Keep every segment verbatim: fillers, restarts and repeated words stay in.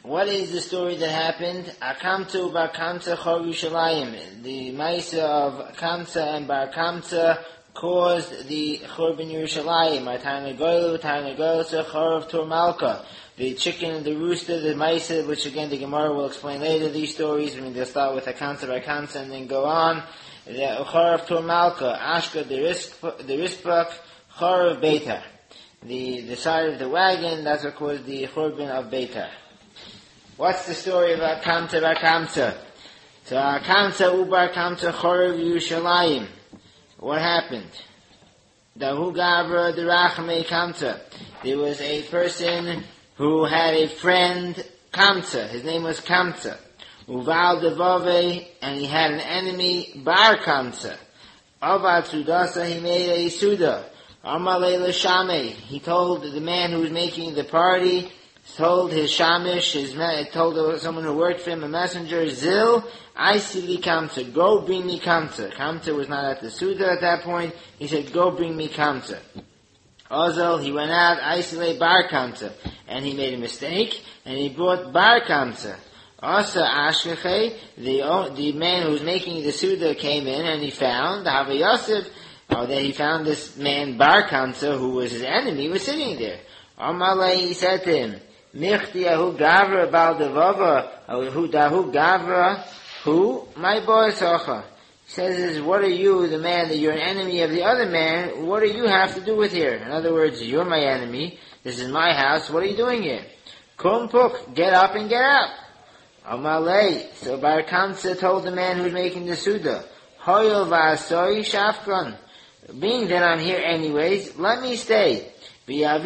what is the story that happened? Akamta Bar Kamta Chor Yerushalayim. The Maisa of Kamta and Bar Kamta caused the Churban Yerushalayim. Tarnagoylu, Tarnagoylu, Chor of Tur Malka. The chicken and the rooster, the Maisa, which again the Gemara will explain later, these stories. I mean, they'll start with Akamta Bar Kamta and then go on. The Chor of Tur Malka, Ashka, the Rispach, Chor of Beitar. The, the side of the wagon, that's what caused the Churban of Beitar. What's the story of Akamta Bar Kamta? So Akamta Ubar Kamta Chor Yerushalayim. What happened? Dahu Gavra Derachmei Kamta. There was a person who had a friend, Kamta. His name was Kamta. Uval Devove, and he had an enemy, Bar Kamta. Avad Sudasa, he made a Suda. Amalei L'Shamei. He told the man who was making the party, told his shamish, his told someone who worked for him, a messenger, Zil, I see li Kamta, go bring me Kamta. Kamta was not at the Suda at that point. He said, go bring me Kamta. Ozel, he went out, I see li Bar Kamta, and he made a mistake, and he brought Bar Kamta. Asa Ashkeche, the the man who was making the Suda came in, and he found Hava Yosef, oh, that he found this man Bar Kamta, who was his enemy, was sitting there. Amalei, he said to him, Michti ahu gavra bal devava, ahu dahu gavra, who? My boy Socha. He says, what are you, the man, that you're an enemy of the other man, what do you have to do with here? In other words, you're my enemy, this is my house, what are you doing here? Kum puk, get up and get out. Amalei, so Bar Kamta told the man who was making the Suda, Hoyel v'asoi shafkon, being that I'm here anyways, let me stay. And I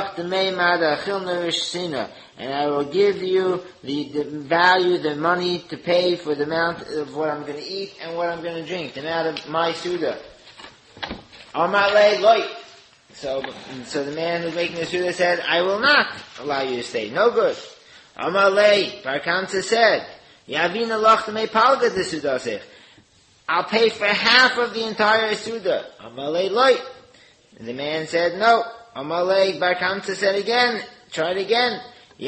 will give you the, the value, the money to pay for the amount of what I'm going to eat and what I'm going to drink, the amount of my Suda. So, so the man who's making the Suda said, I will not allow you to stay. No good. Amalei, Bar Kamta said, I'll pay for half of the entire Suda. Amalei loy. And the man said, no. Amalei, Bar Kamta said again, try it again.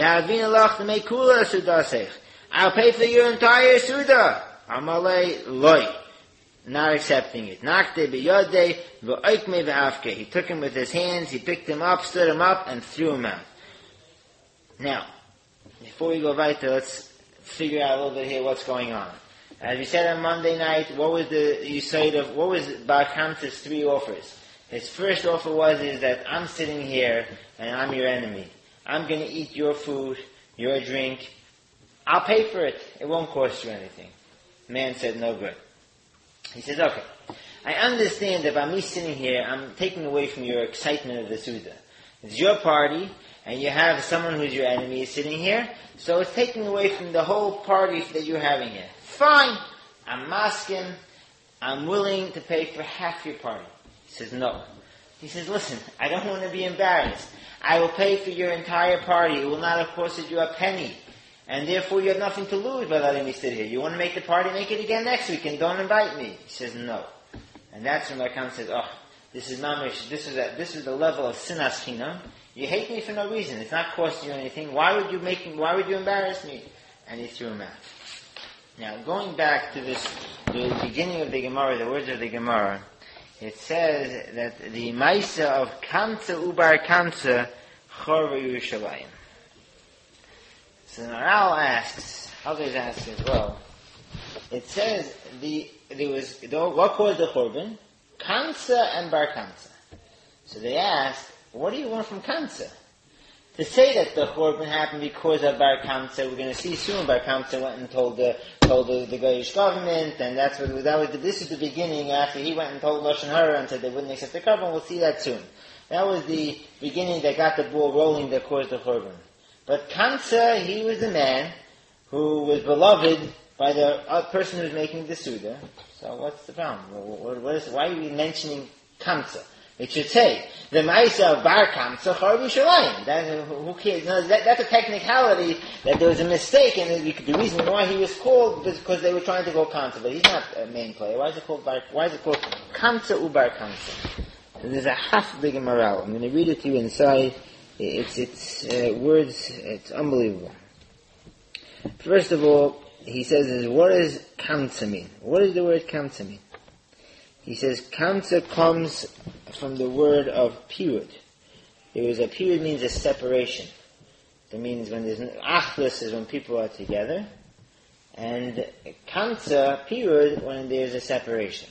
I'll pay for your entire Suda. Amalei loy. Not accepting it. He took him with his hands, he picked him up, stood him up, and threw him out. Now, before we go weiter, let's figure out a little bit here what's going on. As we said on Monday night, what was the you said of what was Bar Kamta's three offers? His first offer was is that I'm sitting here and I'm your enemy. I'm going to eat your food, your drink. I'll pay for it. It won't cost you anything. The man said, no good. He says, okay, I understand that by me sitting here, I'm taking away from your excitement of the Suda. It's your party, and you have someone who's your enemy sitting here, so it's taking away from the whole party that you're having here. Fine, I'm masking, I'm willing to pay for half your party. He says, no. He says, listen, I don't want to be embarrassed. I will pay for your entire party. It will not have costed you a penny. And therefore you have nothing to lose by letting me sit here. You want to make the party, make it again next week, and don't invite me. He says, no. And that's when Bar Kamta says, oh, this is mamish, this is a, this is the level of sinas chinam. You hate me for no reason. It's not costing you anything. Why would you make me, why would you embarrass me? And he threw him out. Now, going back to this, the beginning of the Gemara, the words of the Gemara, it says that the Maisa of Kamta Ubar Kamta Chor Yerushalayim. So Naral asks, others ask as well, it says the there was what caused the Churban? Kamta and Bar Kamta. So they asked, what do you want from Kamta? To say that the Churban happened because of Bar Kamta, we're going to see soon. Bar Kamta went and told the told the, the Goyish government, and that's what that was. The, this is the beginning. After he went and told Lashon Hara and said they wouldn't accept the Churban, we'll see that soon. That was the beginning that got the ball rolling that caused the Churban. But Kamta, he was the man who was beloved by the uh, person who was making the Suda. So what's the problem? What, what is, why are we mentioning Kamta? It should say, the Ma'isa of Bar Kamta Chor Yerushalayim. That, who cares? No, that, that's a technicality that there was a mistake, and the reason why he was called was because they were trying to go Kamta, but he's not a main player. Why is it called Bar, why is it called Kamta Ubar Kamta? And there's a half big moral. I'm going to read it to you inside. It's, it's, uh, words, it's unbelievable. First of all, he says, is what does kamsa mean? What does the word kamsa mean? He says, kamsa comes from the word of pirud. There is a pirud means a separation. That means when there's an achlus is when people are together. And kamsa, pirud, when there's a separation.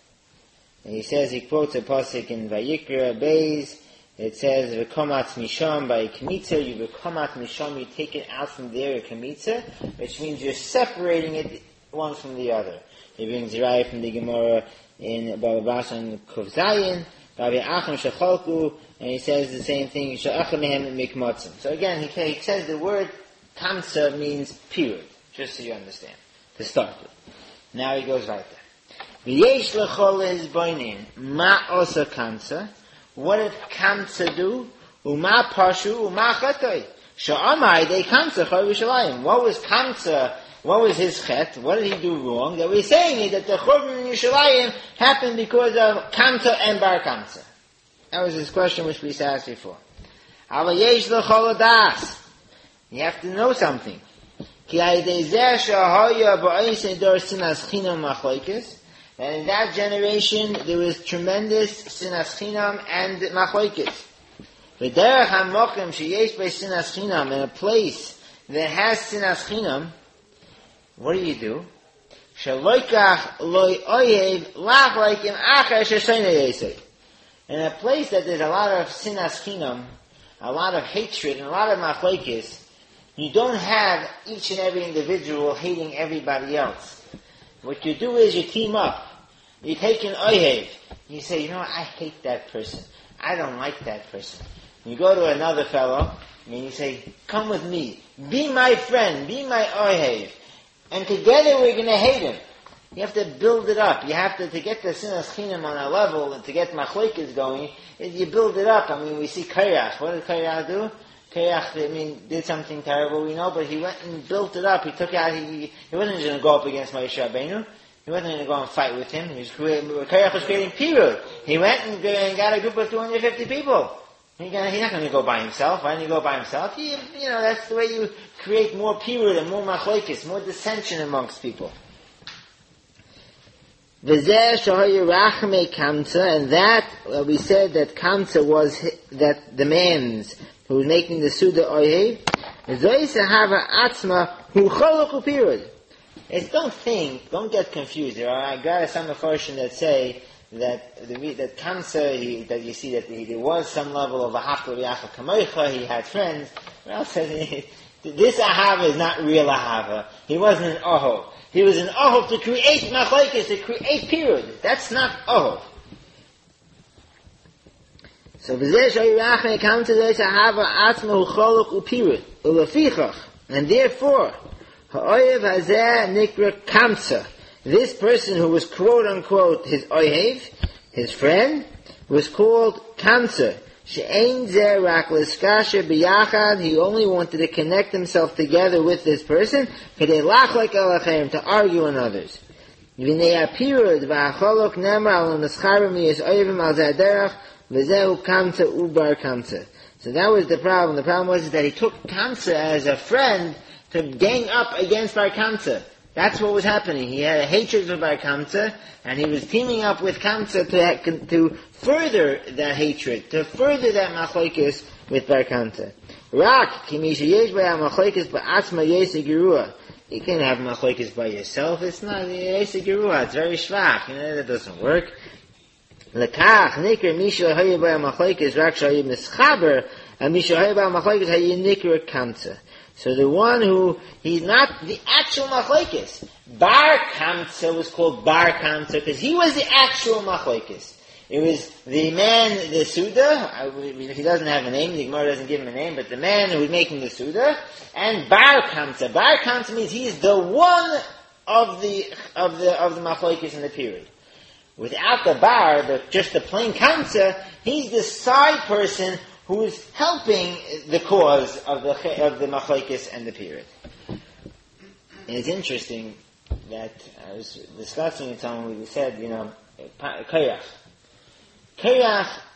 And he says, he quotes a pasuk in Vayikra, Beis. It says, "V'komat misham by kamitza." You v'komat misham, you take it out from there, a kamitza, which means you're separating it one from the other. He brings Zirayah from the Gemara in Baba Bashan Kuf Zayin, Babi Acham Shechalku, and he says the same thing. She'acham mehem mikmatzim. So again, he, he says the word kamsa means period, just so you understand. To start with. Now he goes right there. V'yesh l'chol hizboinin ma osa kamsa. What did kamsa do? Uma pashu, uma chatoi. Sha'amai de kamsa chay Yerushalayim. What was kamsa? What was his chet? What did he do wrong? That we're saying that the churban in Yerushalayim happened because of kamsa and bar kamsa. That was his question which we asked before. Ava yesh l'chol adas. You have to know something. Ki ha'idei shahaya ba'osin dor sinas chinam machlokes. And in that generation, there was tremendous sinas chinam and machlokes. V'derech ha'mochem sheyesh bei sinas chinam, in a place that has sinas chinam, what do you do? Shaloikach loy oyev lach laikim acher sheshayna yesei. In a place that there's a lot of sinas chinam, a lot of hatred, and a lot of machlokes, you don't have each and every individual hating everybody else. What you do is you team up. You take an oyev. You say, you know what, I hate that person. I don't like that person. You go to another fellow, and you say, come with me. Be my friend. Be my oyev. And together we're going to hate him. You have to build it up. You have to, to get the sinas chinam on a level, and to get machlokes going, you build it up. I mean, we see Karyach. What did Karyach do? Karyach, I mean, did something terrible, we know, but he went and built it up. He took out, he, he wasn't going to go up against Moshe Rabbeinu. He wasn't going to go and fight with him. He was creating, Karyach was creating pirud. He went and, and got a group of two hundred fifty people. He got, he's not going to go by himself. Why didn't he go by himself? He, you know, that's the way you create more pirud and more machlokes, more dissension amongst people. V'zeh shahoyer rachmei kamsa, and that, uh, we said that kamsa was, that the man's who was making the Suda Oyev, Zoyisahava Atzma, who Cholok Upirud. It's don't think, don't get confused. There are, I got some Mefarshim that say that, the, that Kamsa, he, that you see that he, there was some level of a Hafla V'Acha Kamoicha, he had friends. Well, says, this Ahava is not real Ahava. He wasn't an Ohov. He was an Ohov to create Machlokes, to create Pirud. That's not Ohov. So v'zeh shoyrachme come to this ahava atzma ucholuk upirut ulefichach, and therefore ha'oyev hazeh nikra kamsa. This person who was quote unquote his oyev, his friend, was called kamsa. She'ein zeh rak l'skasher biyachad. He only wanted to connect himself together with this person kedei lachlek elachem, to argue on others. V'nei apirud v'acholuk nemar al nescharim miyas oyevim al zeh derech. V'zehu kamsa ubar kamsa. So that was the problem. The problem was that he took kamsa as a friend to gang up against bar kamsa. That's what was happening. He had a hatred for bar kamsa, and he was teaming up with kamsa to to further that hatred, to further that machlokes with bar kamsa. Rak kimisha yesh b'ya machlokes ba'atzma yesei gerua. You can't have machlokes by yourself. It's not yesei gerua. It's very shvach. You know, that doesn't work. Lekach nikr misha hayy ba machlokes rak shayim mischaber, and misha hayy ba machlokes hayy nikr kamsa. So the one who he's not the actual machlokes. Bar kamsa was called bar kamsa because he was the actual machlokes. It was the man, the Suda. He doesn't have a name. The Gemara doesn't give him a name, but the man who was making the Suda, and bar kamsa. Bar kamsa means he is the one of the of the of the machlokes in the period. Without the bar, the, just the plain kamsa, he's the side person who is helping the cause of the of the machlokes and the period. And it's interesting that I was discussing it on, we said, you know, Karyach. Karyach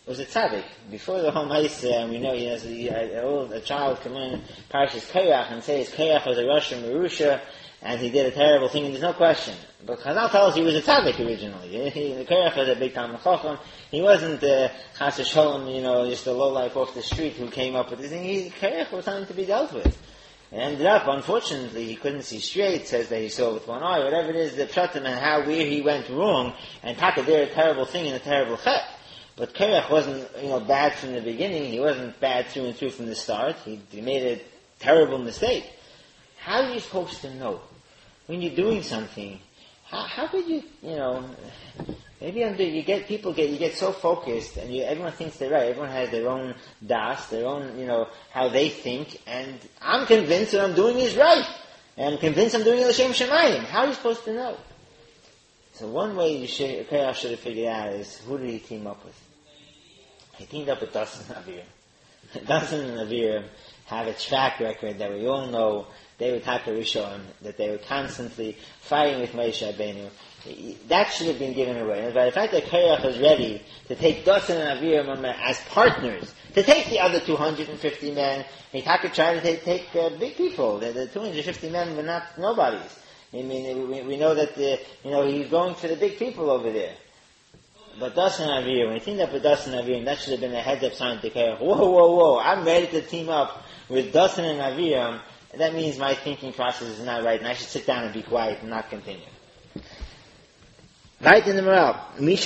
was a tzaddik. Before the whole Maisa, and we know, you know, so a, old, a child can learn Parashas Korach and says Korach was a Rasha Merusha, and he did a terrible thing, and there's no question. But Chazal tells us he was a tzaddik originally. He, Korach was a big Talmid Chacham. He wasn't uh, Chas Shalom, you know, just a lowlife off the street who came up with this thing. He, Korach was something to be dealt with. It ended up, unfortunately, he couldn't see straight, says that he saw with one eye, whatever it is, the pshatim and how, where he went wrong, and Taka did a terrible thing and a terrible chet. But Korach wasn't, you know, bad from the beginning. He wasn't bad through and through from the start. He, he made a terrible mistake. How are you supposed to know? When you're doing something, how, how could you, you know, maybe under, you get, people get, you get so focused, and you, everyone thinks they're right. Everyone has their own das, their own, you know, how they think, and I'm convinced what I'm doing is right. And I'm convinced I'm doing it l'shem shemayim. How are you supposed to know? So one way you should, Korach should have figured out is, who did he team up with? He teamed up with Dasan and Aviram. Dasan and Aviram have a track record that we all know. They were Taka Rishon, that they were constantly fighting with Moshe Rabbeinu. That should have been given away. And by the fact that Korach was ready to take Dasan and Aviram as partners, to take the other two hundred fifty men, he Taka tried to take, take uh, big people. The, the two hundred fifty men were not nobodies. I mean, we, we know that the, you know, he's going for the big people over there. But Dasan and Aviram, when you think that with Dasan and Aviram, that should have been a heads-up sign to Korach. Whoa, whoa, whoa! I'm ready to team up with Dasan and Aviram. That means my thinking process is not right, and I should sit down and be quiet and not continue. Right in the morale.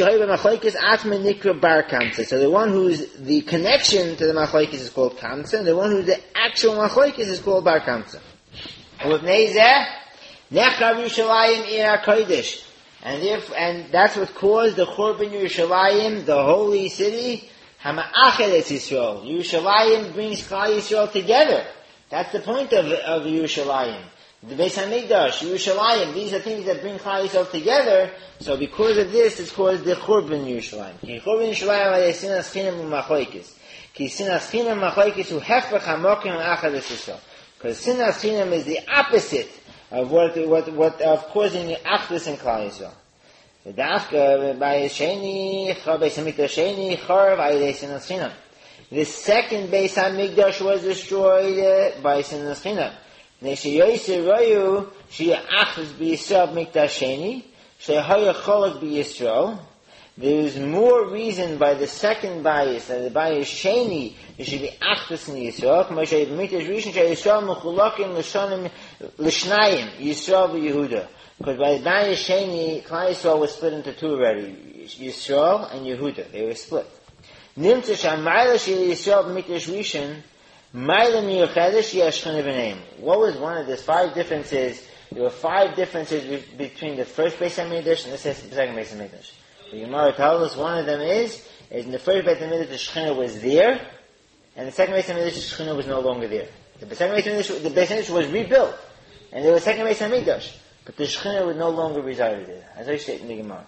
So the one who's the connection to the Machlokes is called Kamsa, and the one who's the actual Machlokes is called Bar Kamsa. With Nezeh, Nechrav Yerushalayim Ir HaKodesh. And if, and that's what caused the Churban Yerushalayim, the holy city, Hama'achel Es Yisrael. Yerushalayim brings Klal Yisrael together. That's the point of, of Yerushalayim. The Beis HaMikdash, Yerushalayim, these are things that bring Klal Yisrael together. So because of this, it's called the Churban Yerushalayim. Ki Churban Yerushalayim is Sinas Chinam u'Machlokes. Ki Sinas Chinam u'Machlokes hu hefech hamokim ha'achad es Yisrael. Because Sinas Chinam is the opposite of what, what, what, of causing the Achdus in Klal Yisrael. The Dafka, by Sheni, Beis HaMikdash Sheni, Charav, Ayidei Sinas Chinam. The second Beis HaMikdash was destroyed uh, by Sinas Chinam. Nesheyoyse Royu, Shia Achdus b'Yisrael Mikdash Sheni, Shehaya Cholak b'Yisrael. There is more reason by the second bias, that the bias Sheni, there should be Achdus in Yisrael. K'moshe Mikdash Rishon Sheyisrael Mechulakim L'shonim L'shnayim, Yisrael v'Yehuda. Because by the bias Sheni, Klal Yisrael was split into two already, Yisrael and Yehuda. They were split. Nimtza Shamayla Shel Yisrael Mikdash Rishon, Mayla Miyuchedesh Yashchana B'Neim. What was one of the five differences? There were five differences between the first Beis HaMikdash and the second Beis HaMikdash. The Gemara tells us one of them is, is in the first Beis HaMikdash the Shechina was there, and the second Beis HaMikdash the Shechina was no longer there. The second Beis HaMikdash, the Beis HaMikdash was rebuilt, and there was a second Beis HaMikdash, but the Shechina would no longer reside there, as I state in the Gemara.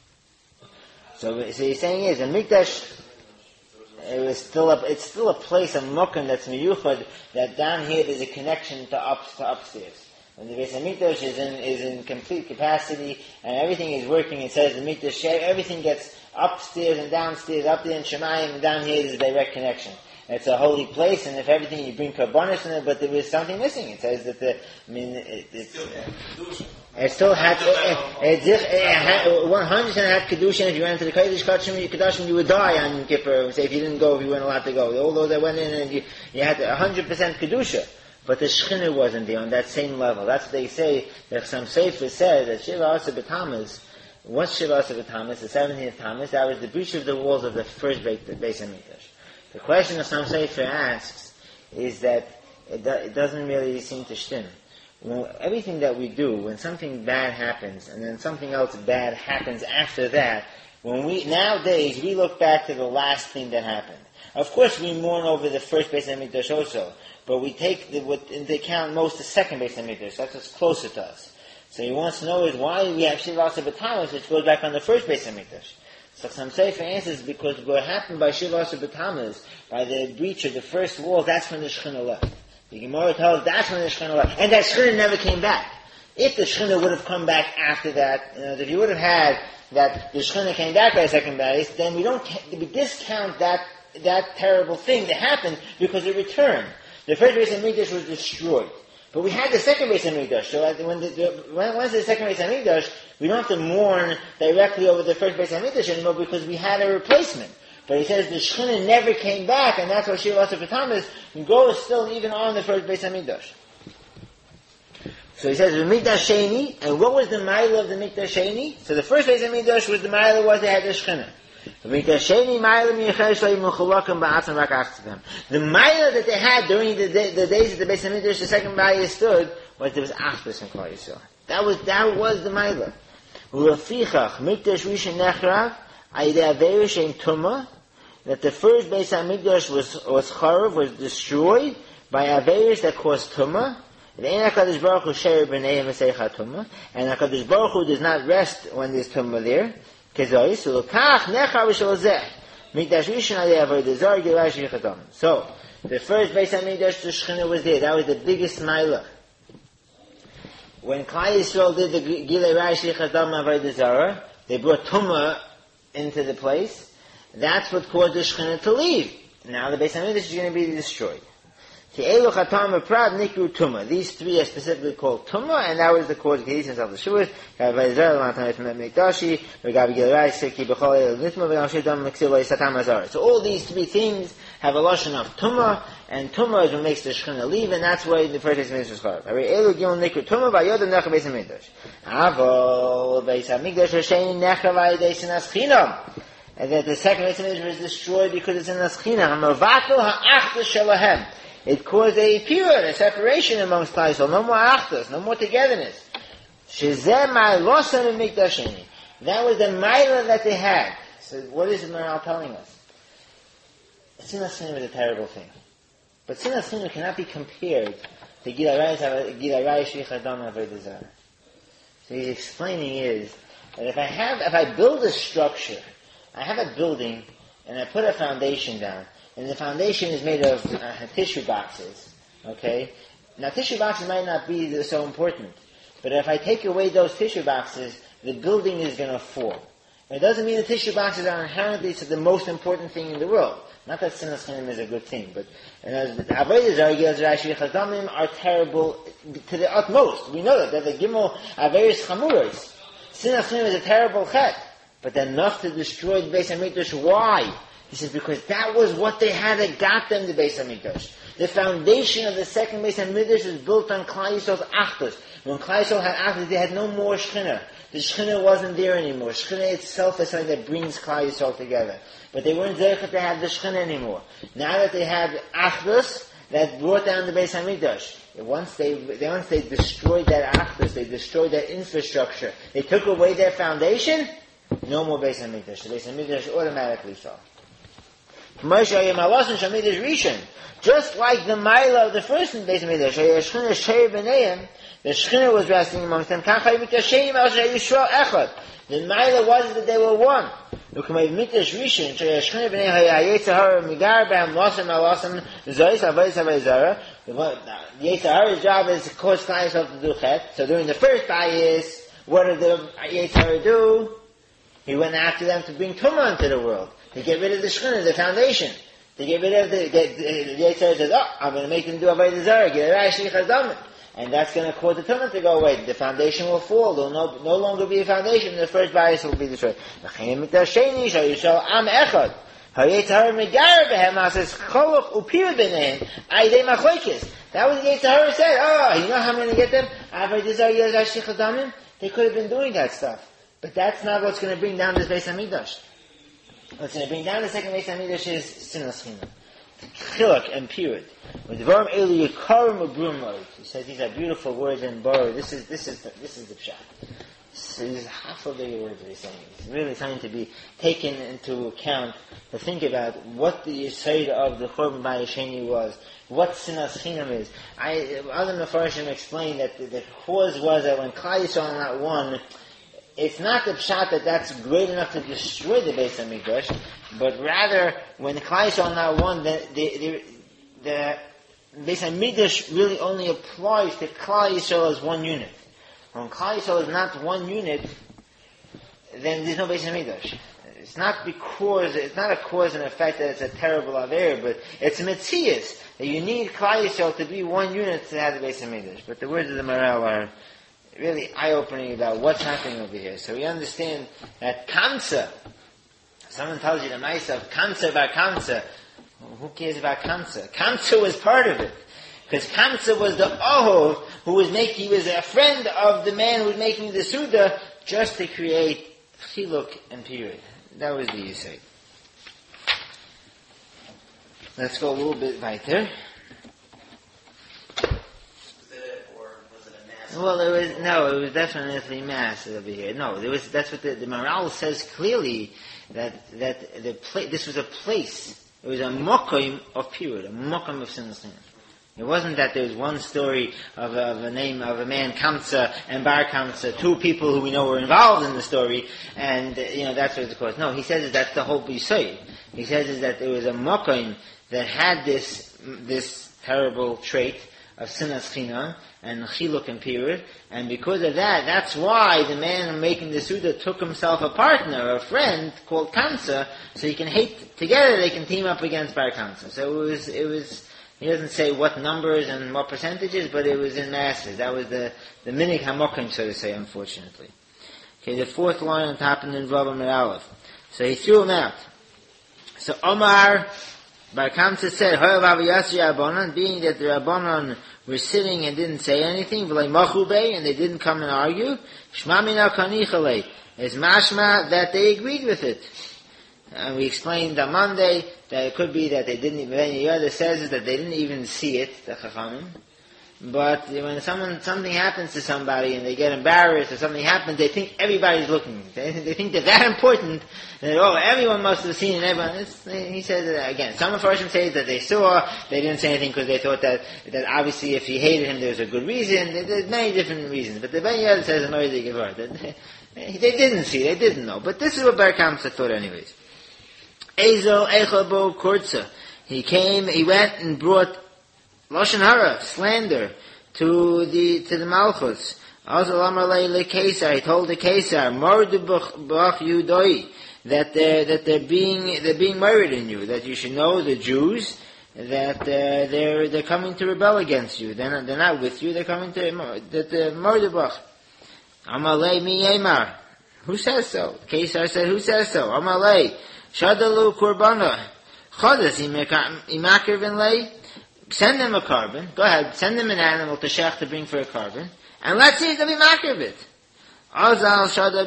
So, so he's saying is, the Mikdash, it was still a, it's still a place, a mukkah that's miyuchad, that down here there's a connection to up to upstairs. When the Beis HaMikdash is in is in complete capacity and everything is working, it says the Mikdash, everything gets upstairs and downstairs, up there in Shemayim, and down here there's a direct connection. It's a holy place, and if everything you bring karbonos in it, but there was something missing. It says that the, I mean, it, it's. It still had, it, it, it had, one hundred percent had Kedushin. If you went to the Kodesh Kodashim, you would die on Yom Kippur. Say if you didn't go, if you weren't allowed to go. All those that went in, and you, you had one hundred percent Kedusha. But the Shechina wasn't there on that same level. That's what they say, that some Sefer said that Shiva Asa B'Tammuz, what's Shiva Asa B'Tammuz, the seventeenth Tammuz, that was the breach of the walls of the first Beis HaMikdash. The question that some Sefer asks is that it, do, it doesn't really seem to shtim. Well, everything that we do, when something bad happens, and then something else bad happens after that, when we, nowadays, we look back to the last thing that happened. Of course, we mourn over the first Beis HaMikdash also, but we take the, what, into account most the second Beis HaMikdash. That's what's closer to us. So he wants to know is why we have Shiva Asa B'Tammuz, which goes back on the first Beis HaMikdash. So some Sefer answers because what happened by Shiva Asa B'Tammuz, by the breach of the first wall, that's when the Shechina left. The Gemara tells that's when the Shechina left. And that Shechina never came back. If the Shechina would have come back after that, you know, if you would have had that the Shechina came back by a second base, then we don't we discount that that terrible thing that happened because it returned. The first Beis Hamikdash was destroyed, but we had the second Beis Hamikdash. So when the, the when once the second Beis Hamikdash, we don't have to mourn directly over the first Beis Hamikdash anymore because we had a replacement. But he says the Shechina never came back, and that's why Shir Lasa Patamas goes still even on the first Beis Hamikdash. So he says the Mikdash Sheni, and what was the mile of the Mikdash Sheni? So the first Beis Hamikdash was the mile was they had the Shechina. The Mikdash Sheni mile miyachesh leim mechulakim ba'atzim rak achtzim. The mile that they had during the, day, the days that the Beis Hamikdash, the second mile stood, was there was achtzim in Klal Yisrael. That was that was the mile. U'afichach Mikdash Rishon nechrav ayidei aveir shein tumah, that the first Beis Hamikdash was was charav, was destroyed by aveiros that caused tumah. And HaKadosh Baruch Hu she'er b'nei Maseicha tumah, and HaKadosh Baruch Hu does not rest when there's tumah there. Kezoi, so l'kach nechar v'shalazeh, Mikdash Rishon alei avodah zarah gilai shvichas damim. So, the first Beis Hamikdash, the Shechina was there. That was the biggest mila. When Klal Yisrael did the gilai shvichas damim avodah zarah, they brought tumah into the place. That's what caused the Shechina to leave. Now the Beis Hamikdash is going to be destroyed. These three are specifically called Tumah, and that was the cause of the existence of the Shuas. So all these three things have a lashon of Tumah, and Tumah is what makes the Shechina leave, and that's why the first Beis Hamikdash was charav. And that the second Beis Hamikdash was destroyed because it's in the Shechina. It caused a period, a separation amongst Klal Yisrael. No more achdos, no more togetherness. Shezeh ma'alosam Mikdash Sheni. That was the ma'ila that they had. So what is the Maharal telling us? Sinas Chinu is a terrible thing. But Sinas Chinu cannot be compared to Gilai Shvichas Damim Avodah Zarah. So he's explaining is that if I have, if I build a structure, I have a building, and I put a foundation down, and the foundation is made of uh, tissue boxes, okay? Now tissue boxes might not be so important, but if I take away those tissue boxes, the building is going to fall. And it doesn't mean the tissue boxes are inherently the most important thing in the world. Not that Sinas Chanim is a good thing, but the Avodah Zarah are terrible to the utmost. We know that. They're the Gimel Averis Chamuros. Sinas Chanim is a terrible chet, but they're enough to destroy the Beis Hamikdash. Why? He says, because that was what they had that got them the Beis Hamikdash. The foundation of the second Beis Hamikdash is built on Klal Yisrael's Achdus. When Klal Yisrael had Achdus, they had no more Shechina. The Shechina wasn't there anymore. Shechina itself is something that brings Klal Yisrael together. But they weren't there to have the Shechina anymore. Now that they had Achdus, that brought down the Beis Hamikdash. Once they, they, once they destroyed that Achdus, they destroyed that infrastructure, they took away their foundation, no more Beis Hamikdash. The Beis Hamikdash automatically fell. Just like the Maila of the first Beis Hamikdash, the Shechina was resting amongst them. The Maila was that they were one. Yetzirah's job is to cause Klal Yisrael to do chet. So during the first ayis, what did the Yetzirah do? He went after them to bring Tumah into the world. To get rid of the Shechina, the foundation. To get rid of the, the, the, the Yetzirah says, oh, I'm going to make them do Avodah Zarah, get a Rashi Chazamim. And that's going to cause the Tumah to go away. The foundation will fall. There will no, no longer be a foundation. The first bias will be destroyed. Am Echad. HaYetzirah Megar Behem says, Choloch Upir B'nehem, Aydei Machoikis. That was the Yetzirah said, oh, you know how I'm going to get them? Avodah Zarah, get a Rashi Chazamim? They could have been doing that stuff. But that's not what's going to bring down this Beis Hamikdash. What's going to bring down the second Beis Hamikdash is Sinas Chinu. Chilak and period. He says these are beautiful words in Borah. This is this is the, this is the pshat. This is half of the words that he's saying. It's really something to be taken into account, to think about what the Yisayid of the Churban Bayis Sheni was, what Sinas Chinam is. I, other Mefarshim explained that the, the cause was that when Klal Yisrael not won, it's not the pshat that that's great enough to destroy the Beis Hamikdash, but rather when the Klal Yisrael not won, the the the, the Beis Hamikdash really only applies to Klal Yisrael as one unit. When Klal Yisrael is not one unit, then there's no Beis Hamikdash. It's not because, it's not a cause and effect that it's a terrible Aveir, but it's a Metzias, that you need Klal Yisrael to be one unit to have the Beis Hamikdash. But the words of the Maral are really eye-opening about what's happening over here. So we understand that Kamsa, someone tells you the Maisa of Kamsa bar Kamsa, who cares about Kamsa? Kamsa was part of it. Because Kamsa was the Ohov who was making, he was a friend of the man who was making the Suda just to create Chiluk and period. That was the Yisai. Let's go a little bit weiter. Well, it was, no, it was definitely mass over here. No, there was, that's what the, the Maral says clearly, that, that the pla- this was a place, it was a mokim of period, a mokim of Sinas Chinam. It wasn't that there was one story of a, of a name of a man, Kamsa and Bar Kamsa, two people who we know were involved in the story, and, uh, you know, that's what it's called. No, he says that that's the whole B'Yisai. He says is that there was a Mokim that had this, this terrible trait of Sinas Chinam, and Chiluk and period, and because of that, that's why the man making the Suda took himself a partner, a friend, called Kamsa, so he can hate, together they can team up against Bar Kamsa. So it was, it was, he doesn't say what numbers and what percentages, but it was in masses. That was the, the minig hamokim, so to say, unfortunately. Okay, the fourth line on top in the Vavam and Aleph. So he threw him out. So Omar Bar Kamsa said, Hoyav Aviyasi Rabbanon, being that the Rabbanon were sitting and didn't say anything, v'lei machubei, and they didn't come and argue, Shma mina kanichalei, is mashma that they agreed with it. And we explained on Monday that it could be that they didn't even, the other says is that they didn't even see it, the Chachamim. But when someone, something happens to somebody and they get embarrassed or something happens, they think everybody's looking. They, they think they're that important that, oh, everyone must have seen it, everyone. It's, he says that again. Some of Farshim say that they saw, they didn't say anything because they thought that, that obviously if he hated him there was a good reason. There's many different reasons. But the Ben Yad says in Mori Gevar that they, they didn't see, they didn't know. But this is what Bar Kamsa thought anyways. Ezo Echabo Kurtza. He came, he went and brought Lashon Hara, slander, to the, to the Malchus. Azal Amar Le Kesar, he told the Kesar, Mordebach Yudoi, that they're, that they're being, they're being murdered in you, that you should know the Jews, that, uh, they're, they're coming to rebel against you. They're not, they're not with you, they're coming to, that the Mordebach. Amar Le Mi Yemar. Who says so? Kesar said, who says so? Amar Le, Shadalu Kurbana. Chodas Imakir Ben Le. Send them a carbon. Go ahead, send them an animal to Shech to bring for a carbon. And let's see if they'll be makir of it. Azal Shada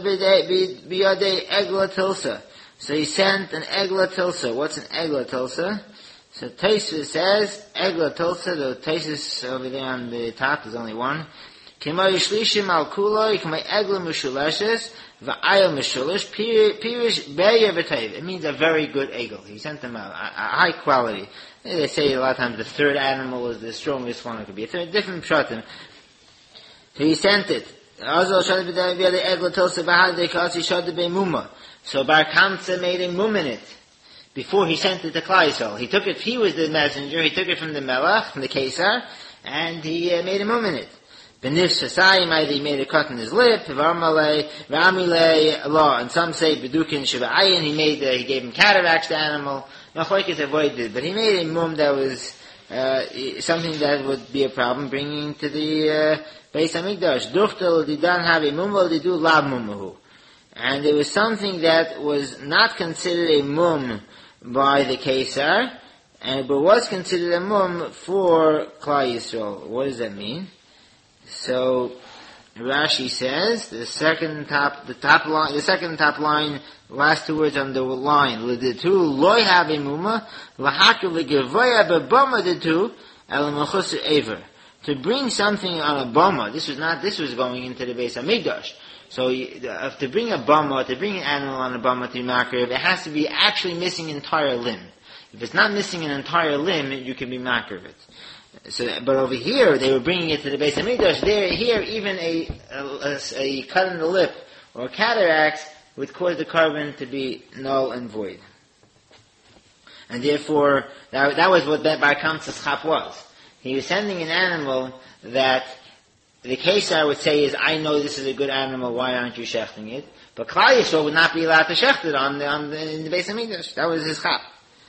Biyade Egla Tilsa. So he sent an Egla Tilsa. What's an Egla Tilsa? So Taisus says, Egla Tilsa, the Taisus over there on the top, there's only one. Kima Yishlishim Al Kuloi, Kima Egla Mishuleshes, Va'ayel Mishulish, Pirish Beya V'tayv. It means a very good egel. He sent them a, a, a high quality. They say a lot of times the third animal is the strongest one. It could be a third, different pshatim. So he sent it. So Bar Kamsa made a mum in it before he sent it to Klal Yisrael. He took it, he was the messenger, he took it from the Melech, from the Kesar, and he uh, made a mum in it. Benif Shasayim, either he made a cut in his lip, Varmalei, Ramilei, law, and some say Bedukin Shiva'ayin, he made, uh, he gave him cataracts to animal. Machlokes avoided, but he made a mum that was uh, something that would be a problem bringing to the uh, Beis Hamikdash. Duchtel didan have a mum, well they do lab mumahu, and it was something that was not considered a mum by the Kesar, and but was considered a mum for Klal Yisrael. What does that mean? So Rashi says the second top, the top line, the second top line. Last two words on the line. L'ditu loy have muma l'hakiv l'gevoya b'bama ditu el mechus ever. To bring something on a bama, this was not, this was going into the Beis Hamikdash. So you, uh, to bring a bama, to bring an animal on a bama to be makriv, it has to be actually missing an entire limb. If it's not missing an entire limb, you can be makriv it. So, but over here, they were bringing it to the Beis Hamikdash. There, here, even a, a, a cut in the lip or a cataract would cause the carbon to be null and void. And therefore, that, that was what Bar Kamsa's chap was. He was sending an animal that the case I would say is, I know this is a good animal, why aren't you shechting it? But Klal Yisrael would not be allowed to shecht it on the, on the, in the Beis HaMikdash. That was his chap.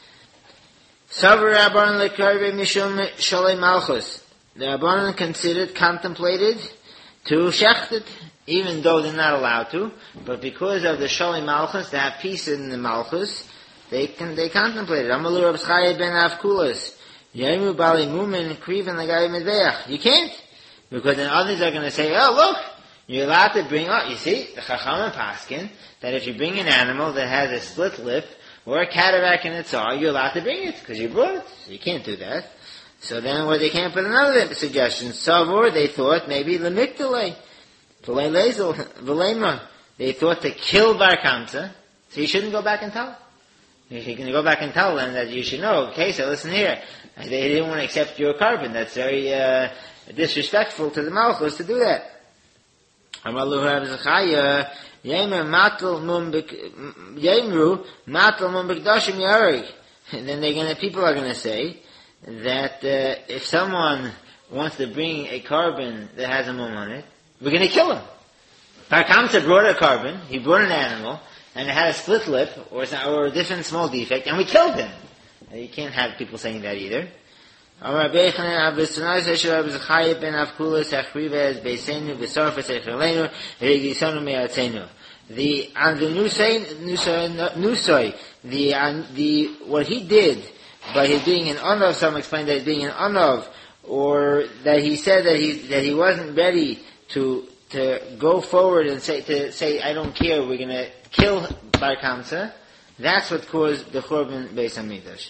Savar Rabbanan lekarve mishum shalei malchus. The Rabbanan considered, contemplated, to shecht it, even though they're not allowed to, but because of the shalei malchus, they have peace in the malchus, they can, they contemplated. Amalu Rab Chaye ben Avkulas. Yaimu bali mumin kriven l'gai medveach. You can't. Because then others are going to say, oh look, you're allowed to bring up, you see, the Chacham and Paskin, that if you bring an animal that has a split lip, or a cataract in its eye, you're allowed to bring it, because you brought it. So you can't do that. So then what they can't put another suggestion. Savor, they thought, maybe the Mikdalei. V'lei lezel, v'leima. They thought to kill Bar Kamsa, so you shouldn't go back and tell. You're going to go back and tell them that you should know, okay, so listen here. They didn't want to accept your carbon. That's very, uh, disrespectful to the Malchus to do that. Amalu Rab Zechaya, Yemer matal mumbik, Yemru matal mumbik dashim yarig. And then they're gonna, people are gonna say that uh, if someone wants to bring a carbon that has a mum on it, we're gonna kill him. Bar Kamsa brought a carbon, he brought an animal, and it had a split lip or or a different small defect, and we killed him. You can't have people saying that either. Amar Beichanan Abisonai Sesher Abizachayim Ben Avkulas Achrives Beisenu Besorfas Echelenu Regisonu Meatzenu. The on the Nusay Nusay the on the what he did by his being an Onov, some explain that he's being an Onov, or that he said that he that he wasn't ready to to go forward and say to say I don't care, we're gonna kill Bar Kamsa. That's what caused the Churban Beis HaMikdash.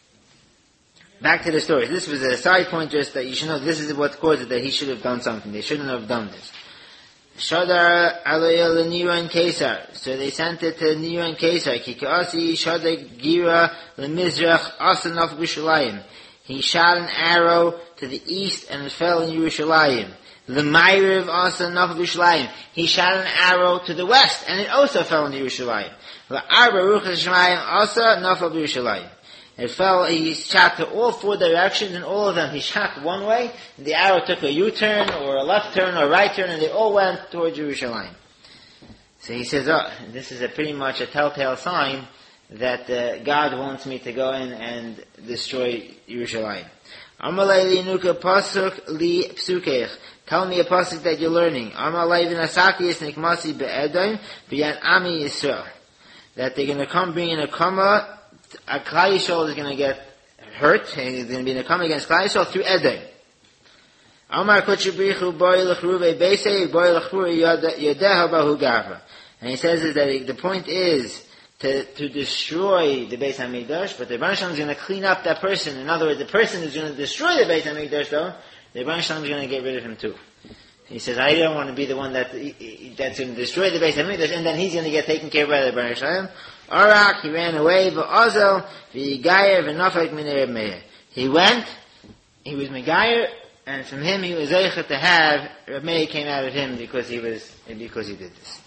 Back to the story. This was a side point, just that you should know this is what caused it, that he should have done something. They shouldn't have done this. Shadar alayah l'Niran Kesar. So they sent it to Niran Kesar. Kikasi shadar gira l'mizrach asanaf b'Yerushalayim. He shot an arrow to the east and it fell in Yerushalayim. L'mayriv asanaf b'Yerushalayim. He shot an arrow to the west and it also fell in Yerushalayim. L'arba ruchas Shemayim asa nafal b'Yerushalayim. It fell, he shot to all four directions, and all of them he shot one way, and the arrow took a U-turn, or a left turn, or a right turn, and they all went towards Jerusalem. So he says, oh, this is a pretty much a telltale sign that uh, God wants me to go in and destroy Jerusalem. Amalei li nuka pasuk li psukeich. Tell me a pasuk that you're learning. Amalei v'nasaki is nikmasi be'edom b'yan ami Yisrael. That they're going to come bring in a kama. A Klal Yisrael is going to get hurt, and he's going to be in a come against Klal Yisrael through Edom. Amar Kutchabrichu Boi L'chruve Beisei Boi L'chruve Yodeha Bahu Gavra. And he says is that the point is to, to destroy the Beis HaMikdash, but the Rebbeinu Shalom is going to clean up that person. In other words, the person who's going to destroy the Beis HaMikdash, though, the Rebbeinu Shalom is going to get rid of him too. He says, I don't want to be the one that that's going to destroy the Beis HaMikdash, and then he's going to get taken care of by the Rebbeinu Shalom. Arak, he ran away, v'azel, v'yigayer, v'nafek minei Reb Meir. He went, he was Megayer, and from him he was Eicha to have, Reb Meir came out of him because he was, because he did this.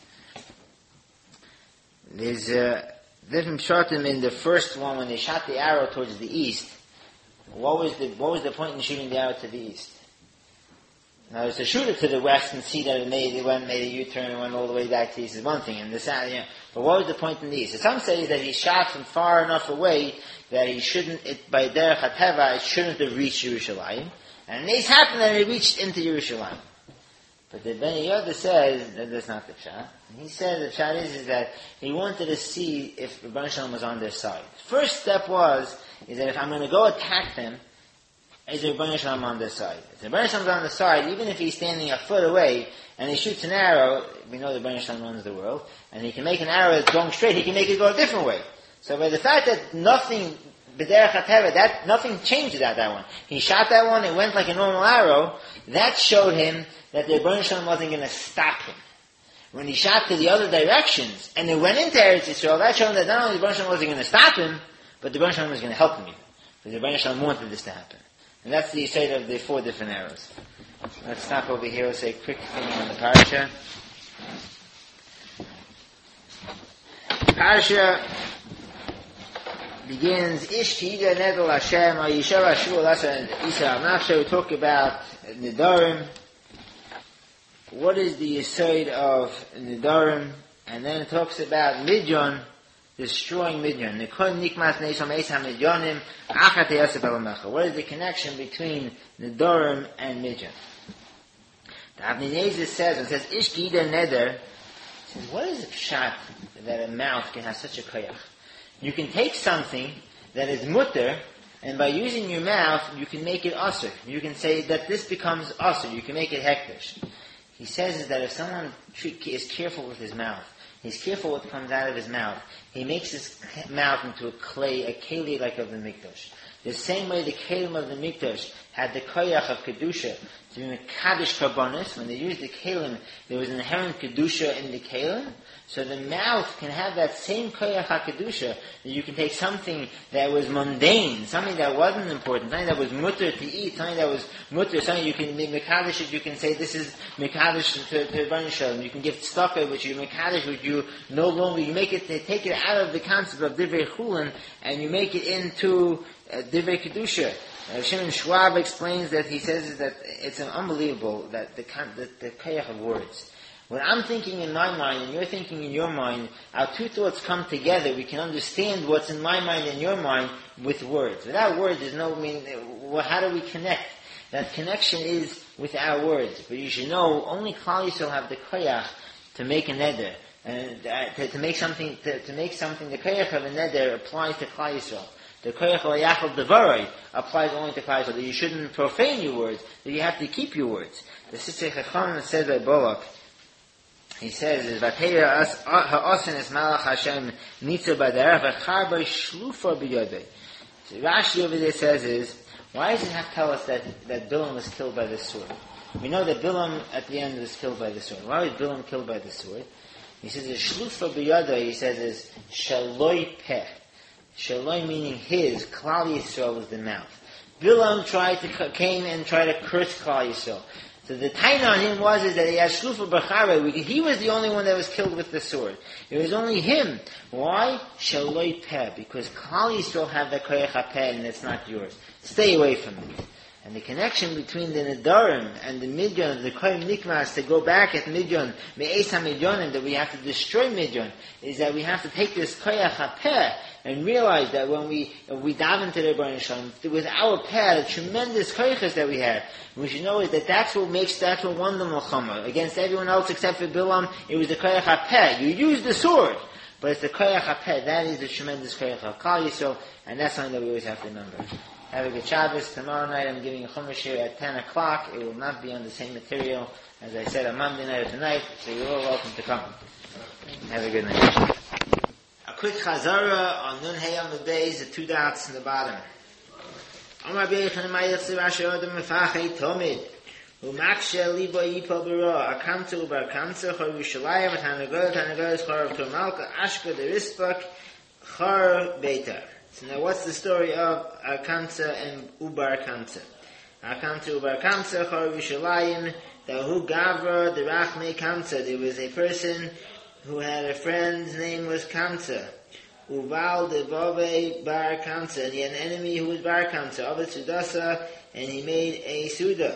There's, uh, different shortim in the first one when they shot the arrow towards the east. What was the, what was the point in shooting the arrow to the east? Now, to shoot it to the west and see that it made, it went, made a U-turn and went all the way back to the east is one thing, and the south, you know, but what was the point in the east? So some say that he shot from far enough away that he shouldn't, it, by derech hateva, it shouldn't have reached Yerushalayim, and it happened that it reached into Yerushalayim. But the Ben Yehuda says that that's not the pshat. He said the pshat is, is that he wanted to see if Rebbeinu Shalom was on their side. First step was, is that if I'm going to go attack them, is the Rebbeinu Shalom on their side. If the Rebbeinu Shalom is on the side, even if he's standing a foot away, and he shoots an arrow, we know the Rebbeinu Shalom runs the world, and he can make an arrow that's going straight, he can make it go a different way. So by the fact that nothing, b'derech hateva, that, nothing changed about that one. He shot that one, it went like a normal arrow, that showed him that the Rebbeinu Shalom wasn't going to stop him. When he shot to the other directions, and it went into Eretz Yisrael, that showed him that not only the Rebbeinu Shalom wasn't going to stop him, but the Rebbeinu Shalom was going to help him even. Because the Rebbeinu Shalom wanted this to happen. And that's the side of the four different arrows. Let's stop over here. We'll say a quick thing on the parasha. Parasha begins, Ish Tida Nedel Hashem, Ayishav Ashur Lasa Isa Nafsha. We talk about Nidarim. what is the yesod of Nidarim, and then it talks about Midyon, destroying Midyon. What is the connection between Nidarim and Midyon? The Avnei Nezer says, it says, Ish Gida Neder, says, what is the pshat that a mouth can have such a koyach? You can take something that is mutter, and by using your mouth, you can make it asur. You can say that this becomes asur. You can make it hekdesh. He says is that if someone is careful with his mouth, he's careful what comes out of his mouth, he makes his mouth into a clay, a keli like of the mikdash. The same way the kelim of the mikdash had the koyach of kedusha to be mekadosh karbonis. When they used the kelim, there was inherent kedusha in the kelim. So the mouth can have that same koyach HaKedusha, that you can take something that was mundane, something that wasn't important, something that was mutter to eat, something that was mutter, something you can make mekadosh it, you can say this is mekadosh to, to Rebbeinu Shalom. You can give tzedakah, which you mekadosh, which you no longer, you make it, they take it out of the concept of divrei chulin, and you make it into uh, divrei kedusha. Uh, Shimon Schwab explains that he says is that it's unbelievable that the the, the koyach of words. When I'm thinking in my mind and you're thinking in your mind, our two thoughts come together. We can understand what's in my mind and your mind with words. Without words, there's no meaning. Well, how do we connect? That connection is with our words. But you should know, only Klal Yisrael have the koyach to make a neder, and uh, to, to make something. To, to make something. The koyach of a neder applies to Klal Yisrael. The koyach of Yachal Devaroi applies only to Klal Yisrael. That you shouldn't profane your words. That you have to keep your words. The Sister Chacham says by Bolak. He says, "Is Vatera ha'osin es malach Hashem nitza b'derech v'charba shlufa b'yodei." So Rashi over there says is, why does it have to tell us that that Bilam was killed by the sword? We know that Bilam at the end was killed by the sword. Why was Bilam killed by the sword? He says, "Shlufa b'yodei." He says, "Is shaloi peh." Shaloi meaning his. Klal Yisrael was the mouth. Bilam tried to came and tried to curse Klal Yisrael. So the taina on him was is that he had shlufa b'chara. He was the only one that was killed with the sword. It was only him. Why? Shaloi peh. Because Klal Yisrael have the koyach hapeh, and it's not yours. Stay away from it. And the connection between the Nedarim and the Midyon, the Koyim Nikmas, to go back at Midyon, Me'es HaMidyonim, that we have to destroy Midyon, is that we have to take this Koyach HaPeh and realize that when we we dive into the Rebbeinu Shalom, with our Peh, the tremendous Koyachas that we have, we should know is that that's what makes, that's what won the Melchama. Against everyone else except for Bilam, it was the Koyach HaPeh. You use the sword, but it's the Koyach HaPeh. That is the tremendous Koyach HaKal Yisrael, and that's something that we always have to remember. Have a good Shabbos. Tomorrow night I'm giving a Chumash here at ten o'clock. It will not be on the same material as I said on Monday night or tonight, so you're all welcome to come. Have a good night. A quick Chazara on Nun Hey on the days, the two dots in the bottom. Amar Beichan Mayach Sirasha Odom Mefachei Tomid Umakshe Libo Yipo Bero Akamtu Ubar Kamtu Chor Yushalayim Tanagol Tanagol Chor of Turmalka Ashka the Rispak Chor Beitar. So now what's the story of Akamta and Ubar Kamta? Akamta Ubar Kamta Chor Yushalayim Dahu Gavra Derachme Kamta. There was a person who had a friend's name was Kamta. Uval Devove Bar Kamta. And he had an enemy who was Bar Kamta. Ovid Sudasa, and he made a Suda.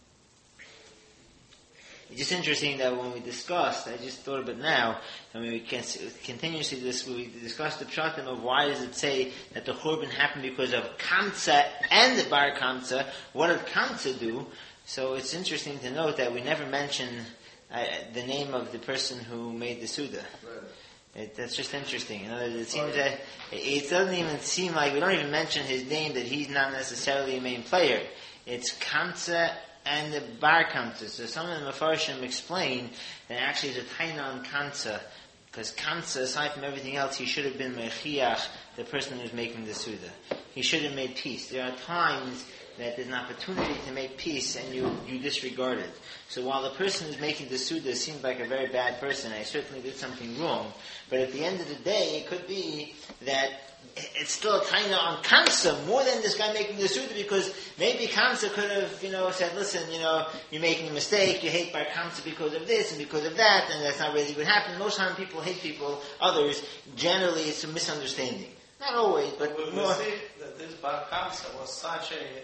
It's just interesting that when we discussed, I just thought of it now, I mean, we can continuously this, we discussed the pshatim of why does it say that the Churban happened because of Kamsa and the Bar Kamsa. What did Kamsa do? So it's interesting to note that we never mention uh, the name of the person who made the Suda. Right. It, that's just interesting. You know, it seems that it doesn't even seem like we don't even mention his name, that he's not necessarily a main player. It's Kamsa and the Bar Kamsa. So some of the Mefarshim explain that actually it's a taina on Kamsa, because Kamsa, aside from everything else, he should have been Mechiach, the person who was making the Suda. He should have made peace. There are times that there's an opportunity to make peace and you, you disregard it. So while the person who's making the Suda seems like a very bad person, I certainly did something wrong, but at the end of the day, it could be that it's still kind of on Kamsa more than this guy making the Suda, because maybe Kamsa could have, you know, said, listen, you know, you're making a mistake, you hate Bar Kamsa because of this and because of that, and that's not really what happened. Most times people hate people, others, generally it's a misunderstanding. Not always, but we, more. We see that this Bar Kamsa was such a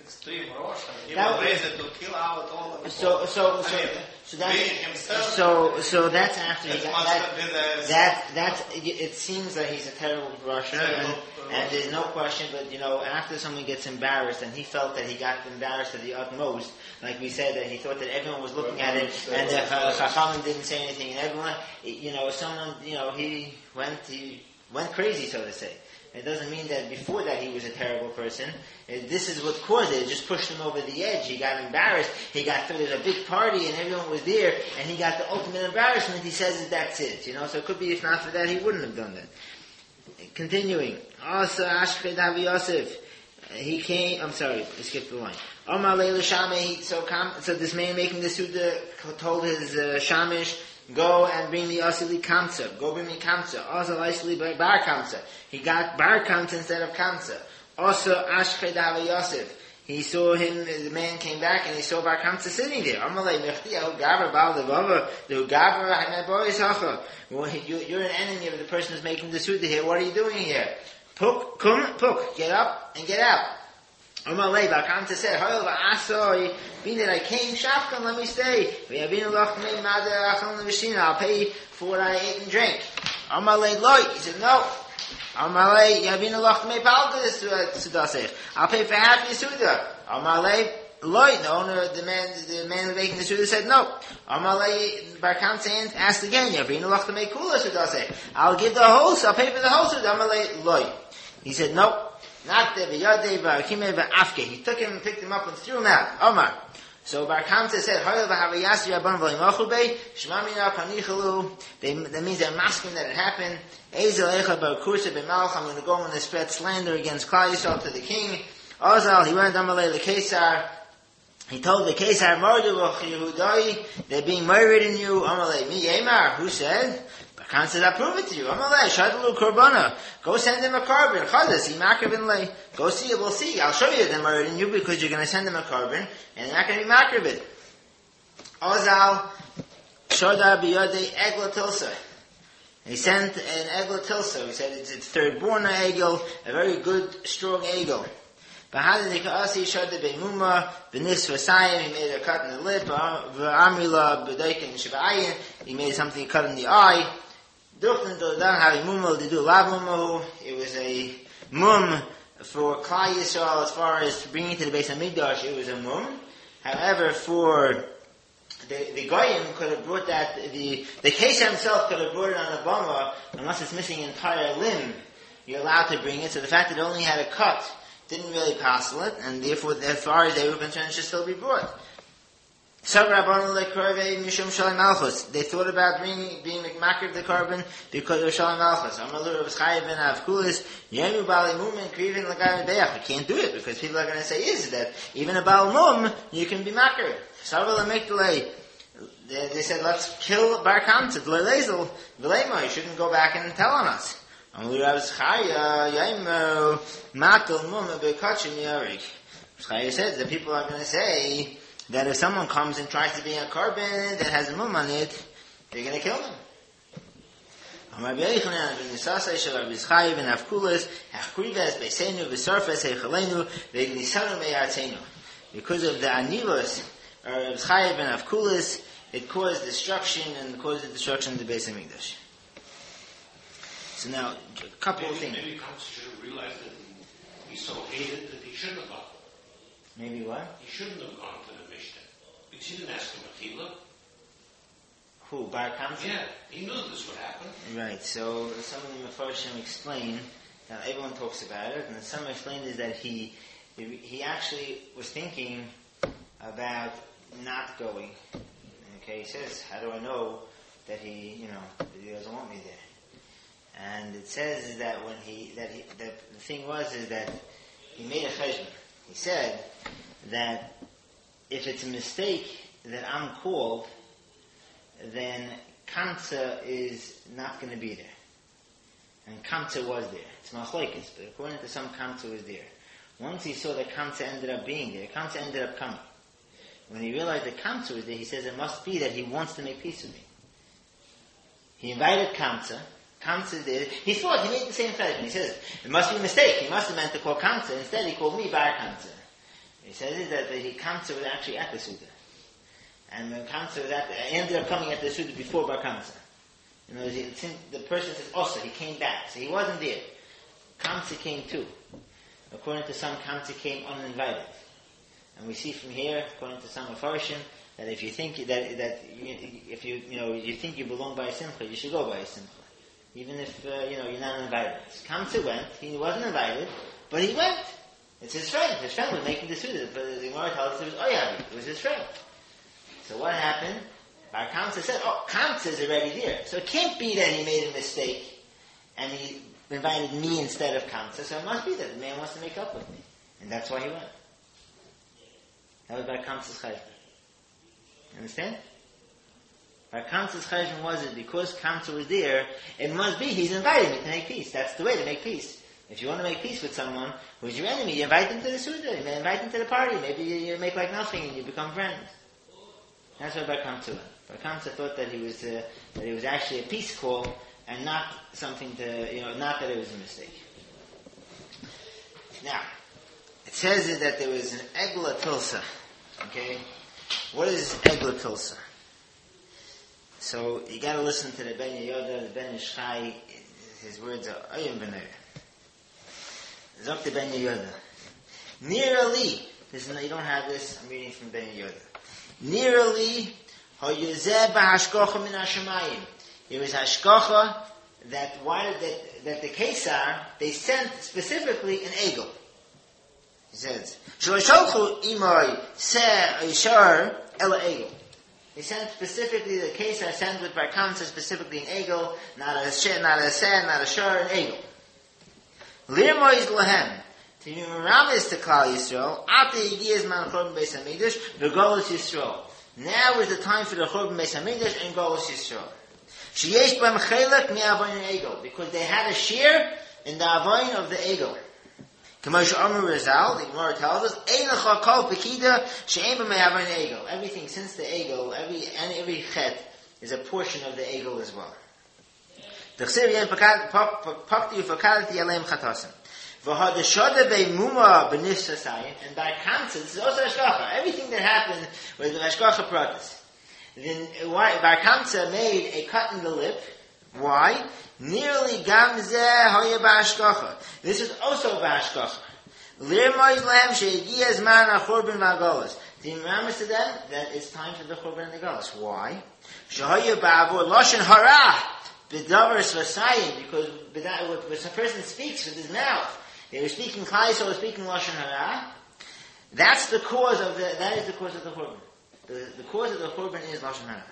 It's three Rosh. I mean, he That was was- raised to kill out all of the So, so, I so, mean, so that's, being himself. so, so that's after he That got must that. have been a That that's it seems that he's a terrible Russia, and, Terrible, uh, and there's no question. But you know, after someone gets embarrassed, and he felt that he got embarrassed to the utmost, like we said, that he thought that everyone was looking at it, and the Chachamim didn't say anything, and everyone, you know, someone, you know, he went he went crazy, so to say. It doesn't mean that before that he was a terrible person. Uh, This is what caused it. It just pushed him over the edge. He got embarrassed. He got, there was a big party and everyone was there and he got the ultimate embarrassment. He says that that's it. You know, so it could be if not for that he wouldn't have done that. Continuing. Also, Ashked Avi Yosef. Uh, He came, I'm sorry, I skipped the line. Omar Leila Shame, so, come, so this man making the Suda told his uh, Shamish, go and bring me Asili Kamsa. Go bring me Kamsa. Also, Asili Bar Kamsa. He got Bar Kamsa instead of Kamsa. Also, Ashked Avi Yosef. He saw him, the man came back and he saw Bar Kamsa sitting there. Amalei Mechtiyahu Gavra Baal Devava. The Gavra Hanabois Hacha. Well, you- you're an enemy of the person who's making the Suda here. What are you doing here? Puk, kum, puk. Get up and get out. Amalei Bar Kamsa said, Hoyel va'asoi. Being that I came, Shafkan, let me stay. I'll pay for what I ate and drank. Amalei Loi. He said, no. Amalei Yavinu Lachmei Paldas Sudasech. I'll pay for half your Suda. Amalei Loi. The owner, the man, the man who making the Suda said no. Amalei Bar Kamsa asked again, Yavinu Lachmei Kula Sudasech. I'll give the whole, I'll pay for the whole Suda. Amalei Loi. He said no. Not the V'yadei V'akimei V'afke. He took him and picked him up and threw him out. Omar. So Bar Kamsa said, Hoyel v'havayasi rabban v'limachu bei, shmamina panichalu. That means they're masking that it happened. Ezel echa bar kursa b'malach. I'm going to go and spread slander against Klal Yisrael to the king. Ozal, he went Amalei l'Kesar. He told the Kesar, Mordu v'chiyehudai, they're being murdered in you. Amalei, mi yemar. Who said? Khan said, I'll prove it to you. Amalei, shadlu korbana. Go send him a carbon. Chadas, imakravin lei. Go see it, we'll see. I'll show you them murdered in you because you're going to send him a carbon and they're not going to be makravin. Ozal, shodar biyodei egla tilsa. He sent an egla tilsa. He said it's its third born egel, a very good, strong egel. Bahadikasi shada beimuma, benis vasayim, he made a cut in the lip, v'amrila b'daikin shiva'ayin, he made something cut in the eye. It was a mum for Klal Yisrael as far as bringing to the base of Mikdash. It was a mum. However, for the the Goyim could have brought that. The the Kesher himself could have brought it on a bama unless it's missing an entire limb. You're allowed to bring it. So the fact that it only had a cut didn't really passel it, and therefore, as far as they were concerned, it should still be brought. They thought about bringing, being makar of the carbon because of Shalom Malchus. You can't do it because people are going to say is that even a Baal Mum, you can be makar. They said, let's kill Bar Kamsa, you shouldn't go back and tell on us. Chaya says that people are going to say that if someone comes and tries to bring a carbon that has a mum on it, they're going to kill them. Because of the anivos of Chayiv and Avkulis, it caused destruction and caused the destruction of the Beis Hamikdash. So now, a couple maybe, of things. Maybe Kamsa should have realized that he so hated that he shouldn't have gone. Maybe what? He shouldn't have gone to the Mishnah. Because he didn't ask him a Tila. Who? Bar Kamsa? Yeah, he knew this would happen. Right, so some of the Mefarshim explain, now everyone talks about it, and some explain is that he, he actually was thinking about not going. Okay, he says, how do I know that he, you know, that he doesn't want me there? And it says is that when he, that he, that the thing was is that he made a cheshbon. He said that if it's a mistake that I'm called, then Kamsa is not going to be there. And Kamsa was there. It's machlokes, but according to some, Kamsa was there. Once he saw that Kamsa ended up being there, Kamsa ended up coming. When he realized that Kamsa was there, he says it must be that he wants to make peace with me. He invited Kamsa. Kamsa did. He thought, he made the same judgment. He says, it must be a mistake. He must have meant to call Kamsa. Instead, he called me Bar Kamsa. He says it that the Kamsa was actually at the Suda. And when Kamsa was at the, he ended up coming at the Suda before Bar Kamsa. You know, the person says, also, he came back. So he wasn't there. Kamsa came too. According to some, Kamsa came uninvited. And we see from here, according to some Afarshim, that if you think that, that you, if you, you know, you think you belong by a Simcha, you should go by a Simcha. Even if, uh, you know, you're not invited. So Kamsa went, he wasn't invited, but he went. It's his friend. His friend was making the Suda. But the Gemara tells us it was Oyavi. It was his friend. So what happened? Bar Kamsa said, oh, Kamsa is already there. So it can't be that he made a mistake and he invited me instead of Kamsa. So it must be that the man wants to make up with me. And that's why he went. That was Bar Kamsa's chayshon. Understand? Bar Kamsa's chayshon was it because Kamsa was there, it must be he's inviting me to make peace. That's the way to make peace. If you want to make peace with someone who's your enemy, you invite them to the Suda, you invite them to the party, maybe you, you make like nothing and you become friends. That's what Bar Kamsa went. Bar Kamsa thought that he was uh, that it was actually a peace call and not something to, you know, not that it was a mistake. Now, it says that there was an Egla Tilsa. Okay? What is Egla Tilsa? So, you gotta listen to the Ben Yehoda, the Ben Ishchai, his words are Oyim B'ner. Zok the Ben Yehoda. Nir Ali, this is, you don't have this, I'm reading from Ben Yehoda. Nir Ali, hoyuzeh b'hashkocha min hashamayim. It was hashkocha that why that that the Kesar they sent specifically an eagle. He says, "Shlosholchu imoy se ishar el eagle." He sent specifically the Kesar sent with Bar Kamsa specifically an eagle, not a she, not a se, not a shar, an eagle. Lirmoiz lahem. To be meramis to Klal Yisrael, after Yigiyaz man Churban Beis Hamikdash, v'Golus Yisrael. Now is the time for the Churban Beis Hamikdash and Golus Yisrael. Sheyesh b'hem chelek mi'avoyin egel, because they had a share in the avoyin of the egel. K'mosh Omer Rizal, the Gemara tells us, Ein lecha kol pekida she'ein b'mei avoyin egel. Everything since the egel, every and every chet is a portion of the egel as well. The Chsir yen pakti ufakadati aleim chatasim. And by Kamsa, this is also Hashgacha. Everything that happened was the Hashgacha practice. Then why Bar Kamsa made a cut in the lip. Why? Nearly Gamzeh Hoya Bashgacha. This is also Bashgacha. Lirmoiz Lehem She'egiyaz Man HaChurban V'Agolas. The Imam to them that it's time for the Churban and the Golas. Why? Shehoya Ba'avur Lashon Hara B'davar Svasayim, because when a person speaks with his mouth, they were speaking Klal Yisrael, was speaking Lashon Hara. That's the cause of the. That is the cause of the Churban. The, the cause of the Churban is Lashon Hara.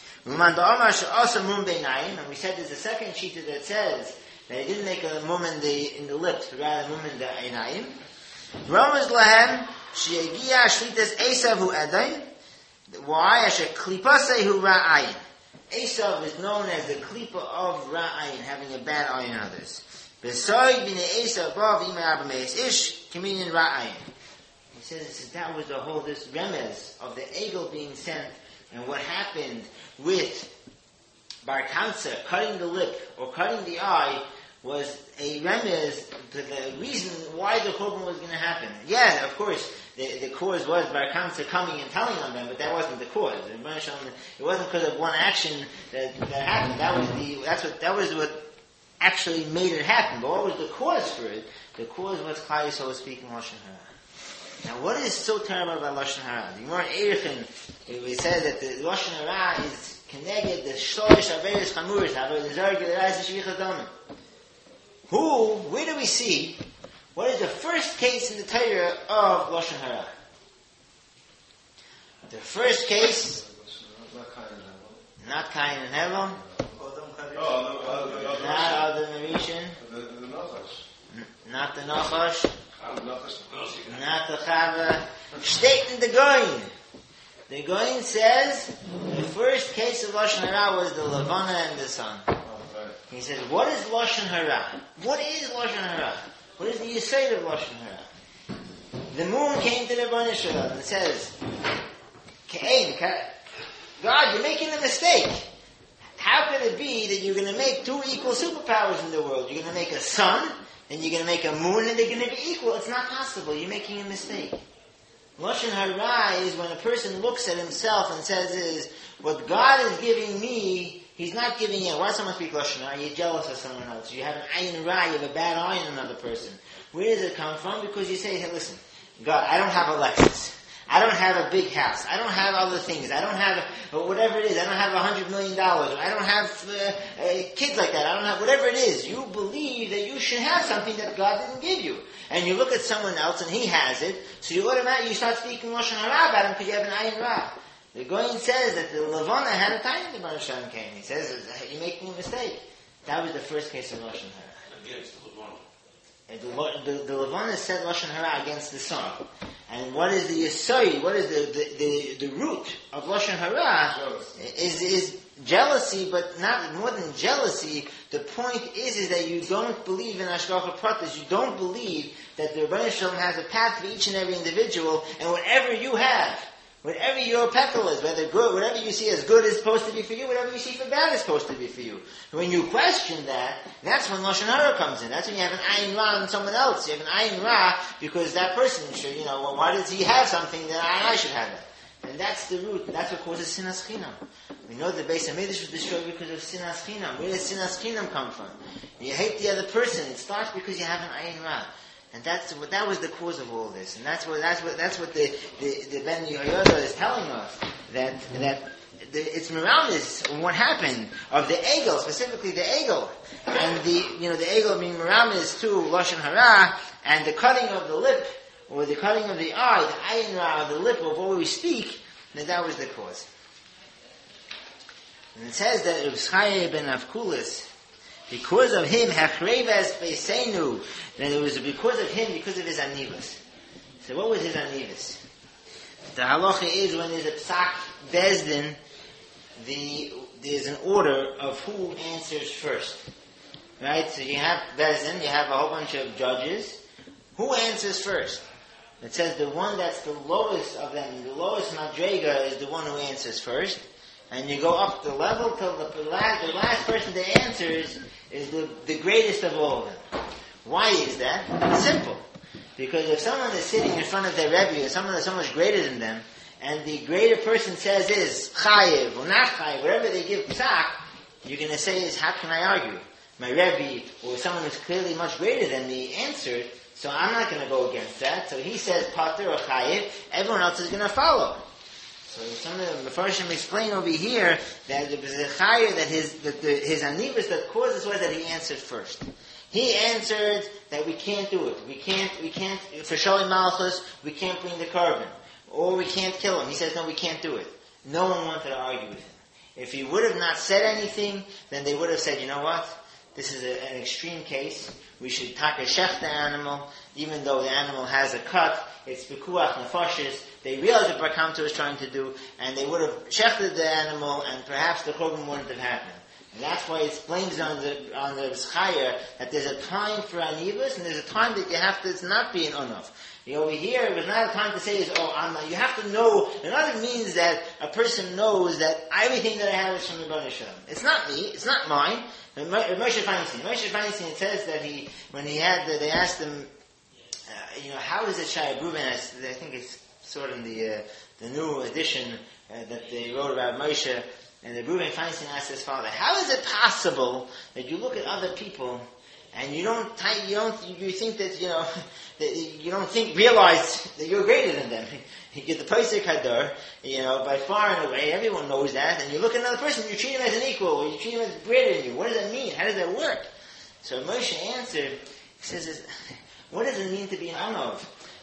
And we said there's a second shita that says that he didn't make a mum in the in the lips, but rather mum in the einayim. Ramaz lahem she'egia shlitas Esav hu edain. Why? Asher klipasei hu ra'ayin. Esav is known as the klipa of ra'ayin, having a bad eye on others. He says that was the whole, this remez of the egel being sent, and what happened with Bar Kamsa cutting the lip or cutting the eye was a remez to the reason why the Churban was going to happen. Yeah, of course, the, the cause was Bar Kamsa coming and telling on them, but that wasn't the cause. It wasn't because of one action that, that happened. That was the, that's what, that was what actually made it happen. But what was the cause for it? The cause was Klal Yisrael was speaking Lashon Hara. Now, what is so terrible about Lashon Hara? The Gemara Eirichin, we said that the Lashon Hara is connected the Shlosh Averis Chamuris, Averis Zargi L'Rais Shvichas Damim. Who? Where do we see? What is the first case in the Torah of Lashon Hara? The first case, not Cain and Hevel. Not Adam Marishan. Not the Nachash. Not the Chava. State in the Goyin. The Goyin says the first case of Lashon Hara was the Levana and the sun. He says, what is Lashon Hara? What is Lashon Hara? What is the Yesod of Lashon Hara? The moon came to the Bnei Yisrael and says, God, you're making a mistake. How could it be that you're going to make two equal superpowers in the world? You're going to make a sun, and you're going to make a moon, and they're going to be equal. It's not possible. You're making a mistake. Lashon hara is when a person looks at himself and says, "Is what God is giving me, He's not giving you." Why does someone speak Lashon hara? You're jealous of someone else. You have an ayin ra, you have a bad eye on another person. Where does it come from? Because you say, "Hey, listen, God, I don't have a Lexus. I don't have a big house. I don't have other things. I don't have a, whatever it is. I don't have a hundred million dollars. I don't have uh, uh, kids like that. I don't have whatever it is." You believe that you should have something that God didn't give you. And you look at someone else and he has it, so you automatically you start speaking Lashon hara about him because you have an ayin ra. The Goyen says that the Levana had a time the Baruch Shem came. He says, "You're making a mistake." That was the first case of Lashon hara. Against the Levana. And the, the, the Levana said Lashon hara against the son. And what is the yesod? What is the, the, the, the root of Lashon hara? Is is jealousy, but not more than jealousy. The point is is that you don't believe in Hashgacha Pratis. You don't believe that the Rebbeinu Shalom has a path for each and every individual, and whatever you have, whatever your petal is, whether good, whatever you see as good is supposed to be for you, whatever you see for bad is supposed to be for you. When you question that, that's when Lashon hara comes in. That's when you have an ayin ra on someone else. You have an ayin ra because that person should, you know, well, why does he have something that I, I should have that? And that's the root. That's what causes sinas chinam. We know the Beis Hamikdash was destroyed because of sinas chinam. Where does sinas chinam come from? When you hate the other person, it starts because you have an ayin ra. And that's what, that was the cause of all this. And that's what, that's what, that's what the, the, the Ben Yehoyada is telling us. That, that, the, it's Meramis, what happened, of the Egel, specifically the Egel. And the, you know, the Egel being Meramis to Lashon hara, and the cutting of the lip, or the cutting of the eye, the ayin ra, of the lip of what we speak, then that was the cause. And it says that Reb Chaim ben Avkulis, because of him, Hachreves Beisenu, then it was because of him, because of his anivus. So what was his anivus? The halacha is when there's a psak bezdin, the there's an order of who answers first. Right? So you have bezdin, you have a whole bunch of judges. Who answers first? It says the one that's the lowest of them, the lowest madrega is the one who answers first. And you go up the level till the last, the last person that answers is the, the greatest of all of them. Why is that? It's simple. Because if someone is sitting in front of their Rebbe, or someone that's so much greater than them, and the greater person says is chayiv or not chayiv, whatever they give psak, you're going to say is, how can I argue? My Rebbe, or someone who's clearly much greater than me, answered, so I'm not going to go against that. So he says pater or chayiv, everyone else is going to follow. So some of the Mefarshim explain over here that it was a chayyah that his that the, his anivus that caused this was that he answered first. He answered that we can't do it. We can't. We can't for Shalom Malchus. We can't bring the carbon, or we can't kill him. He says no, we can't do it. No one wanted to argue with him. If he would have not said anything, then they would have said, you know what? This is a, an extreme case. We should takashech the animal, even though the animal has a cut. It's pekuach nefashis. They realized what Bar Kamta was trying to do, and they would have shechted the animal, and perhaps the churban wouldn't have happened. And that's why it explains on the on the Zchaya that there's a time for anivus, and there's a time that you have to not be an unav. You know, over here, it was not a time to say, is, oh, I'm not. You have to know. It not means that a person knows that everything that I have is from the Rebbeinu Shalom. It's not me. It's not mine. Moshe Feinstein. Moshe Feinstein says that he, when he had, the, they asked him, uh, you know, how is it Shai Bruben? I think it's sort of in the uh, the new edition uh, that they wrote about Moshe. And the Reuven Feinstein asked his father, how is it possible that you look at other people and you don't, you don't, you think that, you know, that you don't think, realize that you're greater than them. You get the Pesach Hadar, you know, by far and away, everyone knows that, and you look at another person, you treat him as an equal, or you treat him as greater than you. What does that mean? How does that work? So Moshe answered, he says, what does it mean to be an Anov?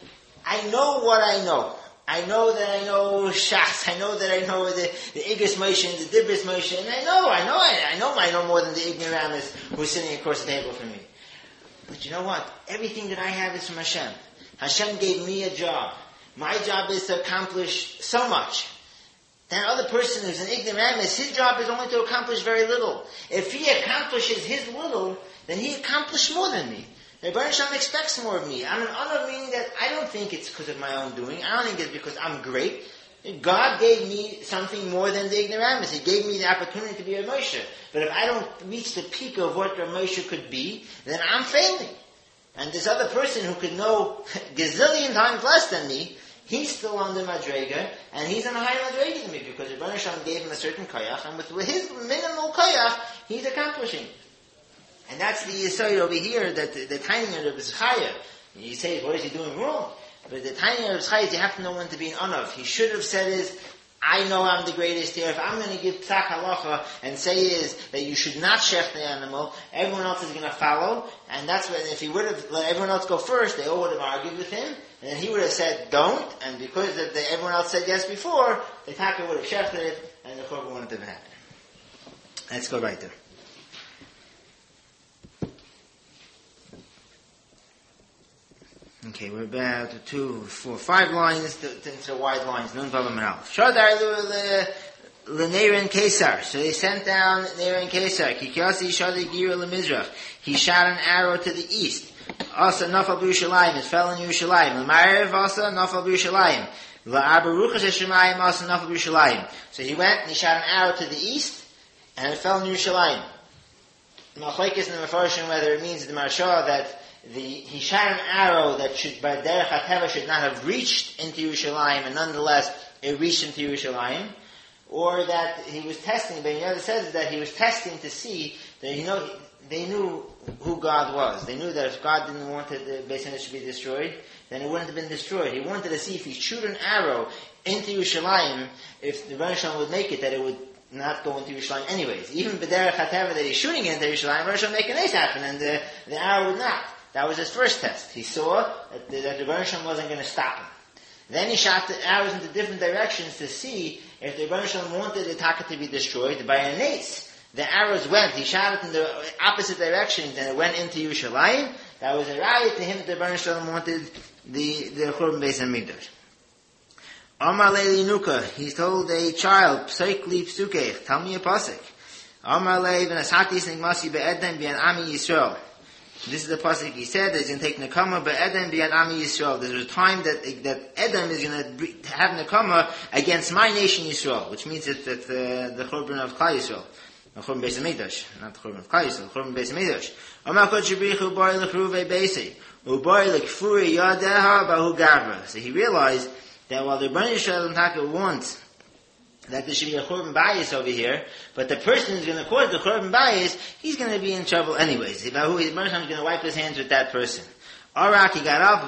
I know what I know. I know that I know Shas. I know that I know the, the Igris Moshe and the Dibris Moshe. And I know, I know, I, I know I know more than the ignoramus who's sitting across the table from me. But you know what? Everything that I have is from Hashem. Hashem gave me a job. My job is to accomplish so much. That other person who's an ignoramus, his job is only to accomplish very little. If he accomplishes his little, then he accomplished more than me. The Rebbeinu Shalom expects more of me. I'm an honor, meaning that I don't think it's because of my own doing. I don't think it's because I'm great. God gave me something more than the ignoramus. He gave me the opportunity to be a Moshe. But if I don't reach the peak of what a Moshe could be, then I'm failing. And this other person who could know gazillion times less than me, he's still on the Madrega, and he's on a higher Madrega than me, because Rebbeinu Shalom gave him a certain koyach, and with his minimal koyach, he's accomplishing. And that's the Yisrael over here, that the, the tiny of his chaya. You say, what is he doing wrong? But the tiny of his chaya, you have to know when to be an anav. He should have said is, I know I'm the greatest here. If I'm going to give psak halacha and say is that you should not shech the animal, everyone else is going to follow. And that's when, if he would have let everyone else go first, they all would have argued with him. And then he would have said, don't. And because the, the, everyone else said yes before, the taka would have shechted it, and the korban wouldn't have happened. Let's go right there. Okay, we're about to two, four, five lines to, to, to wide lines. Nun Vavam and Aleph. Shadar le Neirin Kesar. So they sent down Neirin Kesar. Kikyasi Shadar Gira le Mizrach. He shot an arrow to the east. Asa Nafal B'Yushalayim. It fell in Yerushalayim. L'Ma'arev Asa Nafal B'Yushalayim. L'Abaruchas Hashemayim Asa Nafal B'Yushalayim. So he went and he shot an arrow to the east, and it fell in Yerushalayim. Machlekes in the Mefarshim whether it means the Marsha that The, he shot an arrow that should, by derech hateva, should not have reached into Yerushalayim, and nonetheless it reached into Yerushalayim, or that he was testing. But the says that he was testing to see that you know they knew who God was. They knew that if God didn't want the Beis Hamikdash to be destroyed, then it wouldn't have been destroyed. He wanted to see if he shoot an arrow into Yerushalayim, if the Rebbeinu Shalom would make it, that it would not go into Yerushalayim anyways. Even b'derech hateva that he's shooting into Yerushalayim, Rebbeinu Shalom make an ace happen, and the, the arrow would not. That was his first test. He saw that the, that the Rebbeinu Shalom wasn't going to stop him. Then he shot the arrows into different directions to see if the Rebbeinu Shalom wanted the taka to be destroyed. By a nace, the arrows went. He shot it in the opposite directions, and it went into Yerushalayim. That was a riot to him that the Rebbeinu Shalom wanted the the Churban Beis Hamikdash. Amar Leili Nuka. He told a child, "Pseik li psukech. Tell me a pasuk." Amar Leili v'nasatis nigmasi be'edem bi'an ami Yisrael. This is the pasuk he said that he's going to take Nekama be'edem bi'ad Ami Yisrael. There's a time that that Edom is going to have Nekama against my nation Yisrael, which means that, that uh, the Churban of Klal Yisrael. The Churban Beis Hamikdash, not the Churban of Klal Yisrael, the Churban Beis Hamikdash. Amar Kodesh Brichu Bari L'Chruvei Beisi, Ubari L'Kfuri Yadeha Bahu Gavra. So he realized that while the Rebbeinu Shalom Taka wants that there should be a Churban Bayis over here, but the person who's going to cause the Churban Bayis, he's going to be in trouble anyways. The Rebbeinu Shalom is going to wipe his hands with that person. Arak, he got up,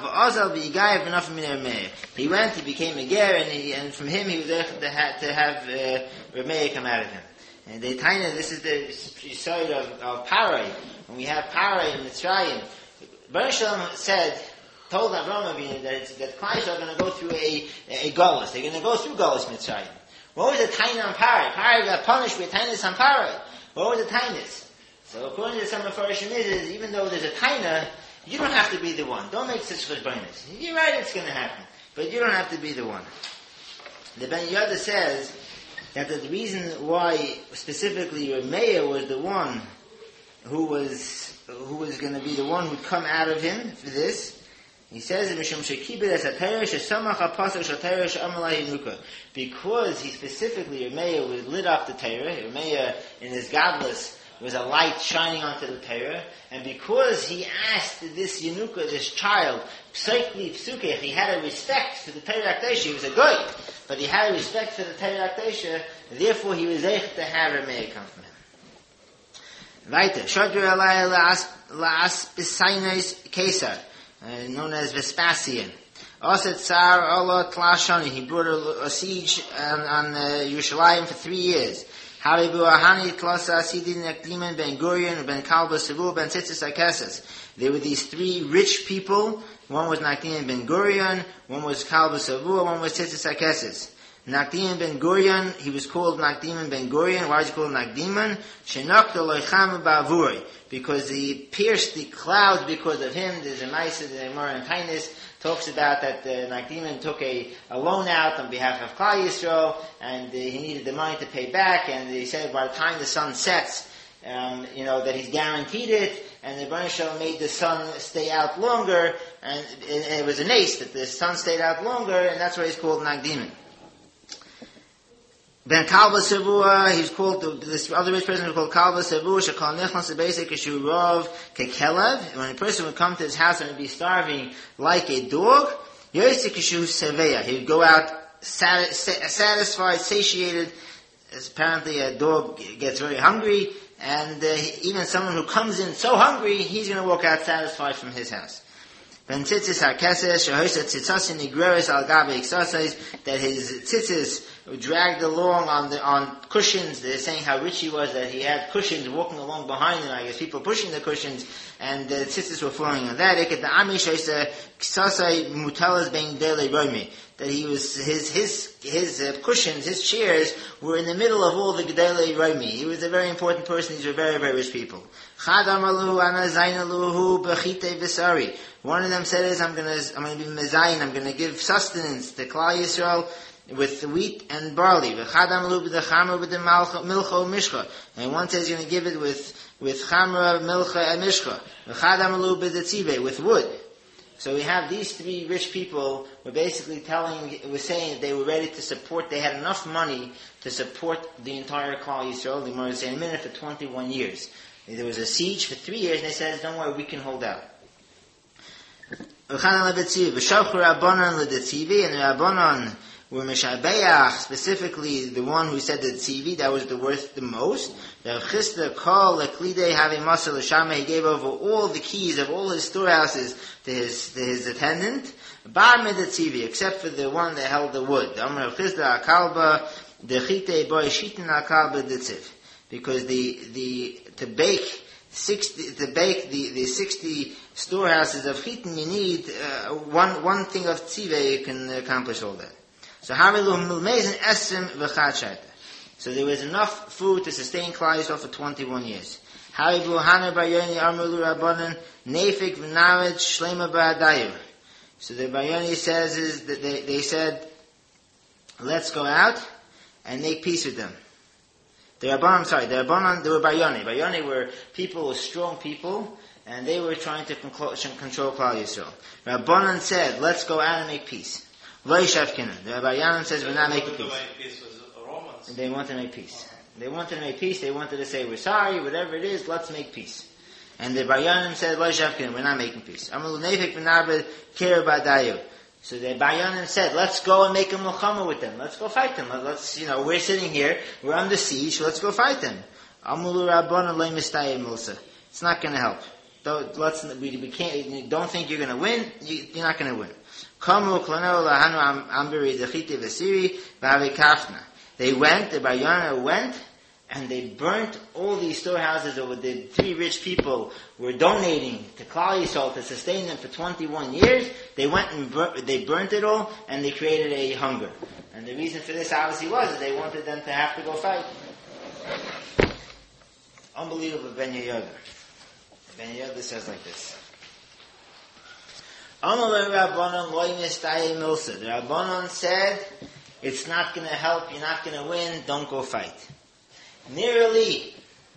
he went, he became a ger, and, he, and from him he was able to have, to have uh, Rameh come out of him. And they kind of, this is the side of, of Parai. When we have Parai in Mitzrayim, Rebbeinu Shalom said, told Avraham Avinu that it's, that Klal are going to go through a, a Golus. They're going to go through Golus Mitzrayim. What was the taina on Parai? Parai got punished with tainus on Parai. What was the tainus? So according to some Mefarshim is, is even though there's a taina, you don't have to be the one. Don't make such cheshbonos. You're right, it's going to happen, but you don't have to be the one. The Ben Yehuda says that the reason why specifically Rameya was the one who was who was going to be the one who'd come out of him for this. He says in Mishum Shekibir as Atayrish Samach HaPasach Shatayrish Amalai Nuka, because he specifically Rameya was lit up the Torah. Rameya in his godless was a light shining onto the Torah, and because he asked this Yenuka, this child, Pseikli Psukech, he had a respect for the Torah Akdesha. He was a goy, but he had a respect for the Torah Akdesha, and therefore he was able to have Rameya come from him. Weiter, Shadru Alai La'as B'Sainais Kesar, Uh, known as Vespasian. Oset Tsar Allah Tlashani. He brought a, a siege on, on uh, Yerushalayim for three years. Haribu Ahani Tlasa Sidin Nakdiman Ben Gurion Ben Kalba Sevu Ben Tzitzis Akesas. There were these three rich people. One was Nakdiman Ben Gurion, one was Kalba Sevu, one was Tzitzis Akesas. Nakdiman Ben Gurion, he was called Nakdiman Ben Gurion. Why is he called Nakdiman? Shenakta Loicham Ba'avuri. Because he pierced the clouds because of him. There's a Maisa, the Gemara in Tainis talks about that uh, Nakdiman took a, a loan out on behalf of Klal Yisrael, and uh, he needed the money to pay back, and he said by the time the sun sets, um, you know, that he's guaranteed it, and the Rebbeinu Shalom made the sun stay out longer, and it, it was an ace that the sun stayed out longer, and that's why he's called Nakdiman. Ben Kalva Sevua, he's called, this other rich person was called Kalva Sevua, Shekal Nechlas Sebesek Shurov Kekelev. When a person would come to his house and would be starving like a dog, Yosef Kishu Seveya. He would go out satisfied, satiated. As apparently a dog gets very hungry, and uh, even someone who comes in so hungry, he's going to walk out satisfied from his house. That his tzitzis dragged along on the on cushions. They're saying how rich he was, that he had cushions walking along behind him. I guess people pushing the cushions, and the tzitzis were falling on that. That he was his his his uh, cushions, his chairs were in the middle of all the Gedolei Romi. He was a very important person. These were very very rich people. One of them said, "Is I'm going to I'm going to be mezayin. I'm going to give sustenance to Klal Yisrael with wheat and barley." And one says he's going to give it with with chamra, milcha, and mishcha. With wood. So we have these three rich people were basically telling, were saying that they were ready to support, they had enough money to support the entire Klal Yisrael, the Gemara is saying, a minute for twenty-one years. There was a siege for three years, and they said, don't worry, we can hold out. And the Rabbanon were Meshabeach, specifically the one who said the Tzivi, that was the worth the most. The Chisda called Leklidei Havi Masa L'Shama, he gave over all the keys of all his storehouses to his to his attendant. Bar Med Tzivi, except for the one that held the wood. The Amr of Chisda Akalba, the Chitei Boy Shitin Akalba Ditziv. Because the the to bake sixty to bake the, the sixty storehouses of chitin, you need uh, one one thing of tziveh can accomplish all that. So So there was enough food to sustain Klal Yisrael for twenty-one years. So the Bayoni says is that they, they said, let's go out and make peace with them. The Rabbanon, I'm sorry, the Rabbanon, they were Bayoni. Bayoni were people, were strong people, and they were trying to control, control Klal Yisrael. Rabbanon said, let's go out and make peace. Lo yishavkinu. The Bayoni says, we're not making peace. They wanted to make peace. They wanted to make peace. They wanted to say, we're sorry, whatever it is, let's make peace. And the Bayanim said, Lo yishavkinu, we're not making peace. Amalu nefik v'narbed kir ba'dayu. So the Bayanim said, let's go and make a milchama with them. Let's go fight them. Let's, you know, we're sitting here, we're under siege, let's go fight them. Amulu rabbana lo mistayim milsa. It's not going to help. Don't, let's, we, we can't, don't think you're going to win, you, you're not going to win. Kamu klano lahanu ambiri dechite v'siri v'havi kafna. They went, the Bayanim went, and they burnt all these storehouses that the three rich people were donating to Klal Yisrael to sustain them for twenty-one years. They went and burnt, they burnt it all, and they created a hunger. And the reason for this obviously was that they wanted them to have to go fight. Unbelievable Ben Yehuda. Ben Yehuda says like this. The Rabbanon said, it's not going to help, you're not going to win, don't go fight. Nearly,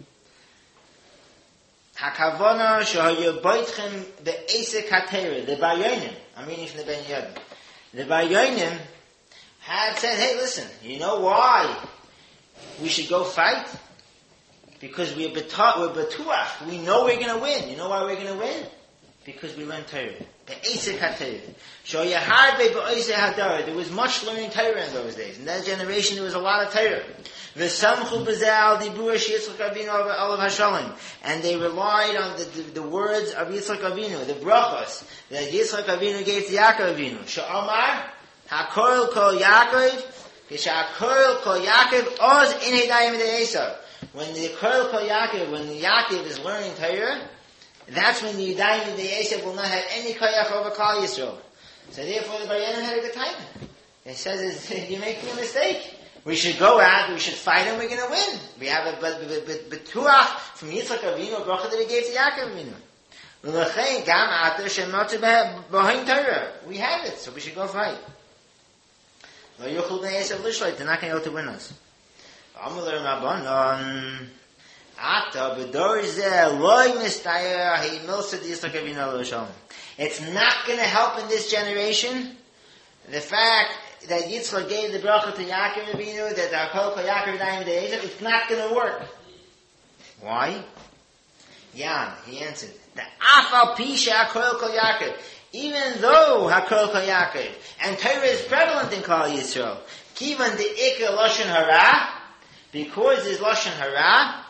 Hakavona shohayu boitchem be'esek hatera. The Bayonim, I'm reading from the Ben Yehuda. The Bayonim had said, hey, listen, you know why we should go fight? Because we're betuach, we're betuach. We know we're going to win. You know why we're going to win? Because we learn Torah. Be'esek hatera. Shohayu harbe be'esek hatera. There was much learning Torah in those days. In that generation, there was a lot of Torah. And they relied on the, the, the words of Yitzchak Avinu, the brachos that Yitzchak Avinu gave to Yaakov Avinu. Sha'amar, Hakol kol Yaakov, Kishakol kol Yaakov, oz in hedayim de'esav. When the Kol kol Yaakov, when Yaakov is learning Torah, that's when the Yidayim de'esav will not have any koyach over Klal Yisrael. So therefore the Bayanim had a good time. It says, you're making a mistake. We should go out, we should fight, and we're going to win. We have a betuach from Yitzchak Avinu, a bracha that he gave to Yaakov Avinu. We have it, so we should go fight. They're not going to be able to win us. It's not going to help in this generation. The fact that Yitzchak gave the bracha to Yaakov Avinu, that the Kol Kol Yaakov Avinu, it's not going to work. Why? Yan, he answered, the Afal Pisha Kol Kol Yaakov. even though Hakol Kol Yaakov, and Torah is prevalent in Klal Yisrael, Kivan the Ikka Lashon Hara, because it's Lashon Hara,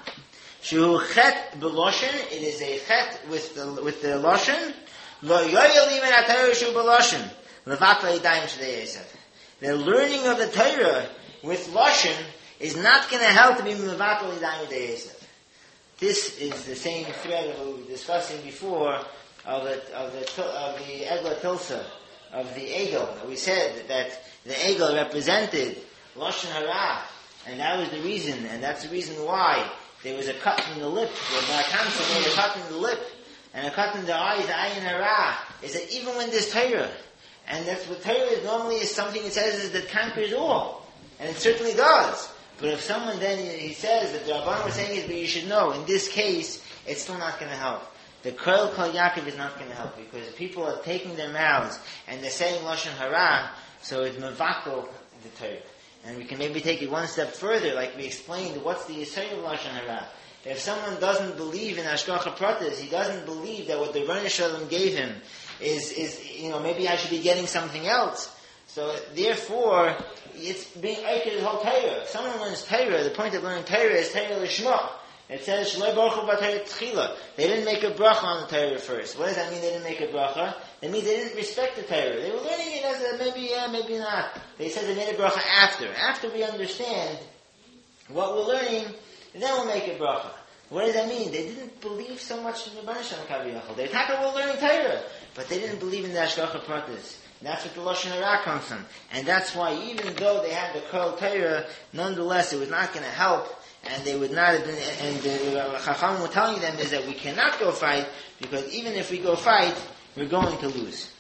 Shu Chet B'Lashon, it is a Chet with the, with the Lashon, Lo Yoyel Imen HaTorah Shu B'Lashon, Levatla Yidayim Shdei Yosef. The learning of the Torah with Lashon is not going to help to be Levatla Yidayim Shdei Yosef. This is the same thread that we were discussing before of the, of the, of the Egla Tilsa, of the Egel. We said that the Egel represented Lashon Hara, and that was the reason, and that's the reason why there was a cut in the lip. The Bakansa made a cut in the lip, and a cut in the eye, the Ayin Hara, is that even when there's Torah, and that's what Torah is normally is something it says is that conquers all, and it certainly does. But if someone then, he says that the Rabban was saying is, but you should know, in this case, it's still not going to help. The Kol Kol Yaakov is not going to help, because people are taking their mouths, and they're saying Lashon Hara, so it's Mevakel the Torah. And we can maybe take it one step further, like we explained, what's the Yisrael of Lashon Hara? If someone doesn't believe in Hashgacha Pratis, he doesn't believe that what the Rebbeinu Shalom gave him is, is, you know, maybe I should be getting something else. So, therefore, it's being Eiket his whole Torah. If someone learns Torah, the point of learning Torah is Torah Lishma. It says, Shalei Baruch Hu B'Torah Tchila. They didn't make a bracha on the Torah first. What does that mean, they didn't make a bracha? That means they didn't respect the Torah. They were learning it as a maybe, yeah, maybe not. They said they made a bracha after. After we understand what we're learning, then we'll make a bracha. What does that mean? They didn't believe so much in the Rebbeinu Shalom Kaviyachol. They thought they were learning Torah, but they didn't believe in the Hashgacha Pratis. That's what the Lashon Hara comes from. And that's why even though they had the Kol Torah, nonetheless it was not going to help, and they would not have been, and the Chacham were telling them is that we cannot go fight, because even if we go fight, we're going to lose.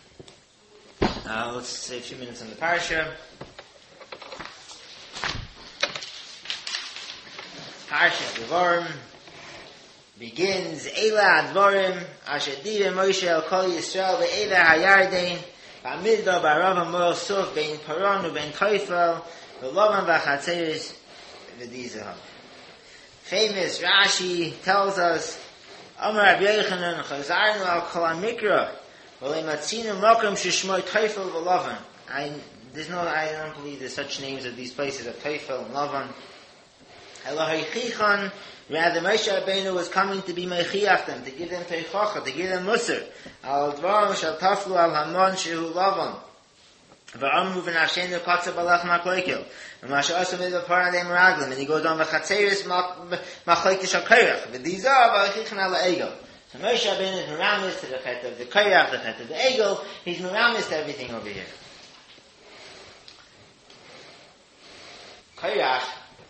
Uh, let's say a few minutes on the parasha. Parsha Devarim begins, Eila Advarim, Asher Dive Moshe El Kol Yisrael, Ve'eila HaYarden, Ba'amidbar Ba'arava Moel Suf, Bein Paran U'Bein Toifel, Ve'lovan V'Chatzeres, V'Dizaham. Famous Rashi tells us, Amar Rabbi Yochanan, Chazarnu Al Kol HaMikra, V'Leimatzinu Mokum Shishmoi Toifel Ve'lovan. I, there's no, I don't believe there's such names of these places of Toifel and Lovan. Elohai Chichan, rather Moshe Rabbeinu was coming to be Mechiach them, to give them Teichacha, to give them Musar. Al Dvarim shall taflu al Hamon shehu Lavan. V'amru v'nashenu kotza balach makloikel. V'masha osu midah paradei meraglim. And he goes on, v'chatzeris machloikish al-kayrach. V'dizah v'achichan ala egel. So Moshe Rabbeinu is meramis to the chet of the kayrach, the chet of the egel. He's meramis to everything over here. Kayrach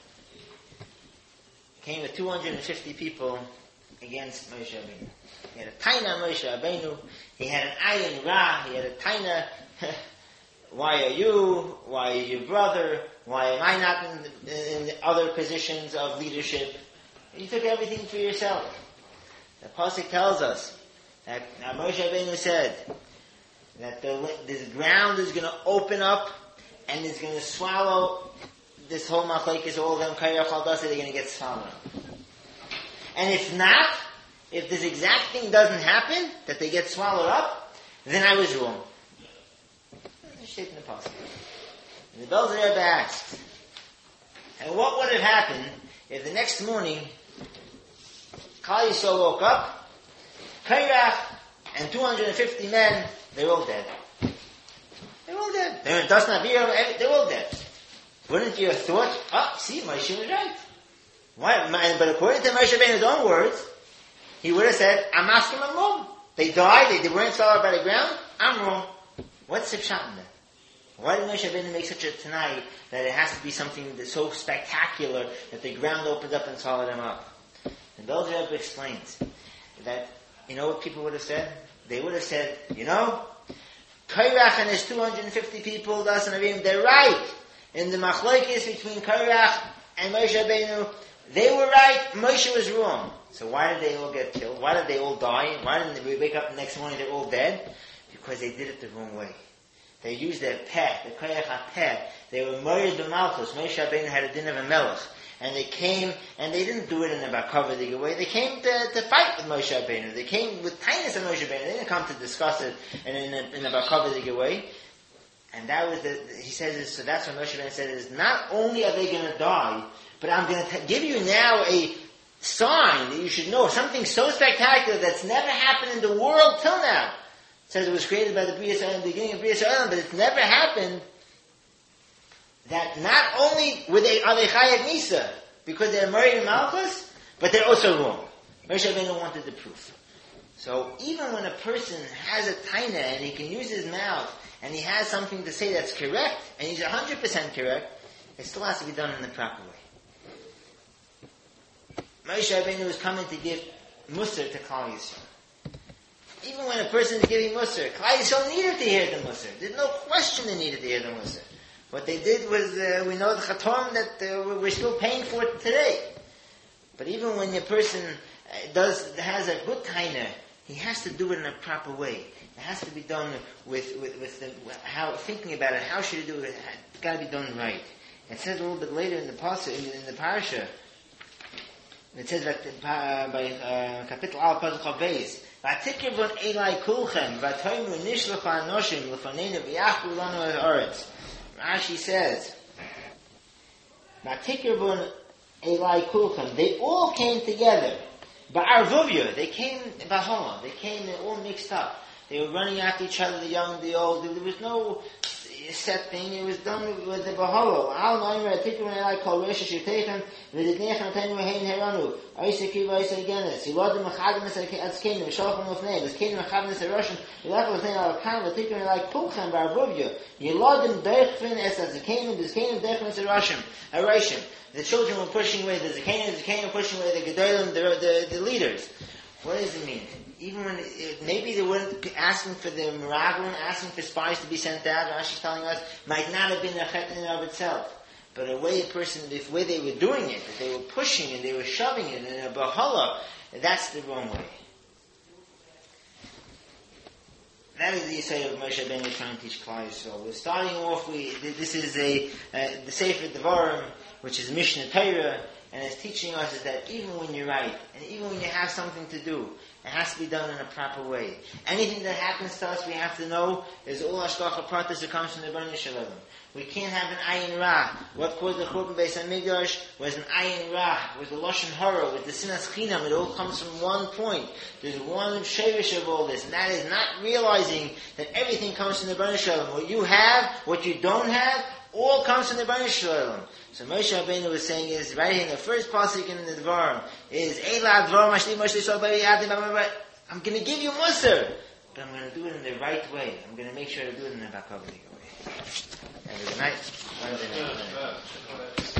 came with two hundred fifty people against Moshe Rabbeinu. He had a taina Moshe Rabbeinu. He had an ayin ra. He had a taina. Why are you? Why are you brother? Why am I not in, the, in the other positions of leadership? You took everything for yourself. The pasuk tells us that now Moshe Rabbeinu said that the, this ground is going to open up and it's going to swallow this whole machlekes, all of them, kayrach al dasa, they're going to get swallowed. And if not, if this exact thing doesn't happen, that they get swallowed up, then I was wrong. Shape in the pasuk. And the Belzer Rebbe asked, and what would have happened if the next morning Klal Yisrael woke up, kayrach and two hundred fifty men, they're all dead. They're all dead. They're does not be, they're all dead. Wouldn't you have thought, oh, see, Moshe was right. Why? But according to Moshe Rabbeinu's own words, he would have said, I'm asking them wrong. They died, they, they weren't swallowed by the ground, I'm wrong. What's the pshat in that? Why did Moshe Rabbeinu make such a tonight that it has to be something that's so spectacular that the ground opens up and swallowed them up? And Belzer Rebbe explains that, you know what people would have said? They would have said, you know, Kayrach and his two hundred fifty people, they're right. In the machlokes between Kayrach and Moshe Rabbeinu, they were right, Moshe was wrong. So why did they all get killed? Why did they all die? Why didn't we wake up the next morning they're all dead? Because they did it the wrong way. They used their peh, the Kayrach peh. They were married to Malchus. Moshe Rabbeinu had a din of a melech. and they came, and they didn't do it in a Bakavadig way. They came to, to fight with Moshe Rabbeinu. They came with kindness of Moshe Rabbeinu. They didn't come to discuss it in, in a, in a Bakavadig way. And that was the, he says, so that's what Moshe Rabbeinu said, is not only are they going to die, but I'm going to give you now a sign that you should know, something so spectacular that's never happened in the world till now. It says it was created by the Bria Yisrael in the beginning of Bria Yisrael, but it's never happened. That not only were they are they Chayav Misa because they're married in Malchus, but they're also wrong. Moshe Rabbeinu wanted the proof. So even when a person has a taina and he can use his mouth and he has something to say that's correct and he's a hundred percent correct, it still has to be done in the proper way. Moshe Rabbeinu was coming to give Musar to Klal Yisrael. Even when a person is giving Musar, Klal Yisrael needed to hear the Musar. There's no question they needed to hear the Musar. What they did was, uh, we know the Chatom that uh, we're still paying for it today. But even when a person uh, does has a good taina, he has to do it in a proper way. It has to be done with with, with the, how thinking about it. How should he do it? It's got to be done right. It says a little bit later in the pasuk, in, in the parasha. It says that uh, by uh, Kapitel Al Pasuk Chaveis, "V'atikivon Elai Kulchem v'atoymu nishlocha anoshim lefanenu v'yachlu lanu ha'aretz." Rashi says, "V'atikivon Elai Kulchem." They all came together. Ba'arvuvya, they came b'hola. They came. They all mixed up. They were running after each other, the young, the old. There was no set thing. It was done with the baholo. Al noimer atikun elai kol resha shitechem v'didnechem tenu hein heranu. Oisa kiva oisa genes. Yilodim machadnes atzkeinu v'sholchim lefnei. V'zkeinu machadnes aroshin. Yilodim lefnei al kan v'tikun elai kulchem ba'arvuvya. Yilodim deichvin es atzkeinu v'zkeinu deichvin es aroshin. Aroshin. The children were pushing away the zakeinu, the zakeinu were pushing away the gedolim, the, the, the leaders. What does it mean? Even when, it, maybe they weren't asking for the miraglim, asking for spies to be sent out, Rashi's telling us, might not have been a chet in and of itself. But the way a person, the way they were doing it, that they were pushing and they were shoving it in a bahala, that's the wrong way. That is the Yisrael of Moshe Rabbeinu trying to teach Klal Yisrael. We're starting off, we, this is a, uh, the Sefer Devarim, which is Mishnah Torah, and it's teaching us is that even when you're right, and even when you have something to do, it has to be done in a proper way. Anything that happens to us, we have to know is all hashgacha pratis that comes from the Rebbeinu Shalom. We can't have an ayin ra. What caused the Churban Beis Hamikdash was an ayin ra, was the lashon hara, with the sinas chinam. It all comes from one point. There's one shevish of all this, and that is not realizing that everything comes from the Rebbeinu Shalom. What you have, what you don't have, all comes from the Rebbeinu Shalom. So Moshe Rabbeinu was saying is, right here in the first pasuk in the Dvarim, is, Eila Dvarim Ashli Moshe Shalom Yadim, I'm going to give you Musar, but I'm going to do it in the right way. I'm going to make sure to do it in the Bakavadik way. Have a good night.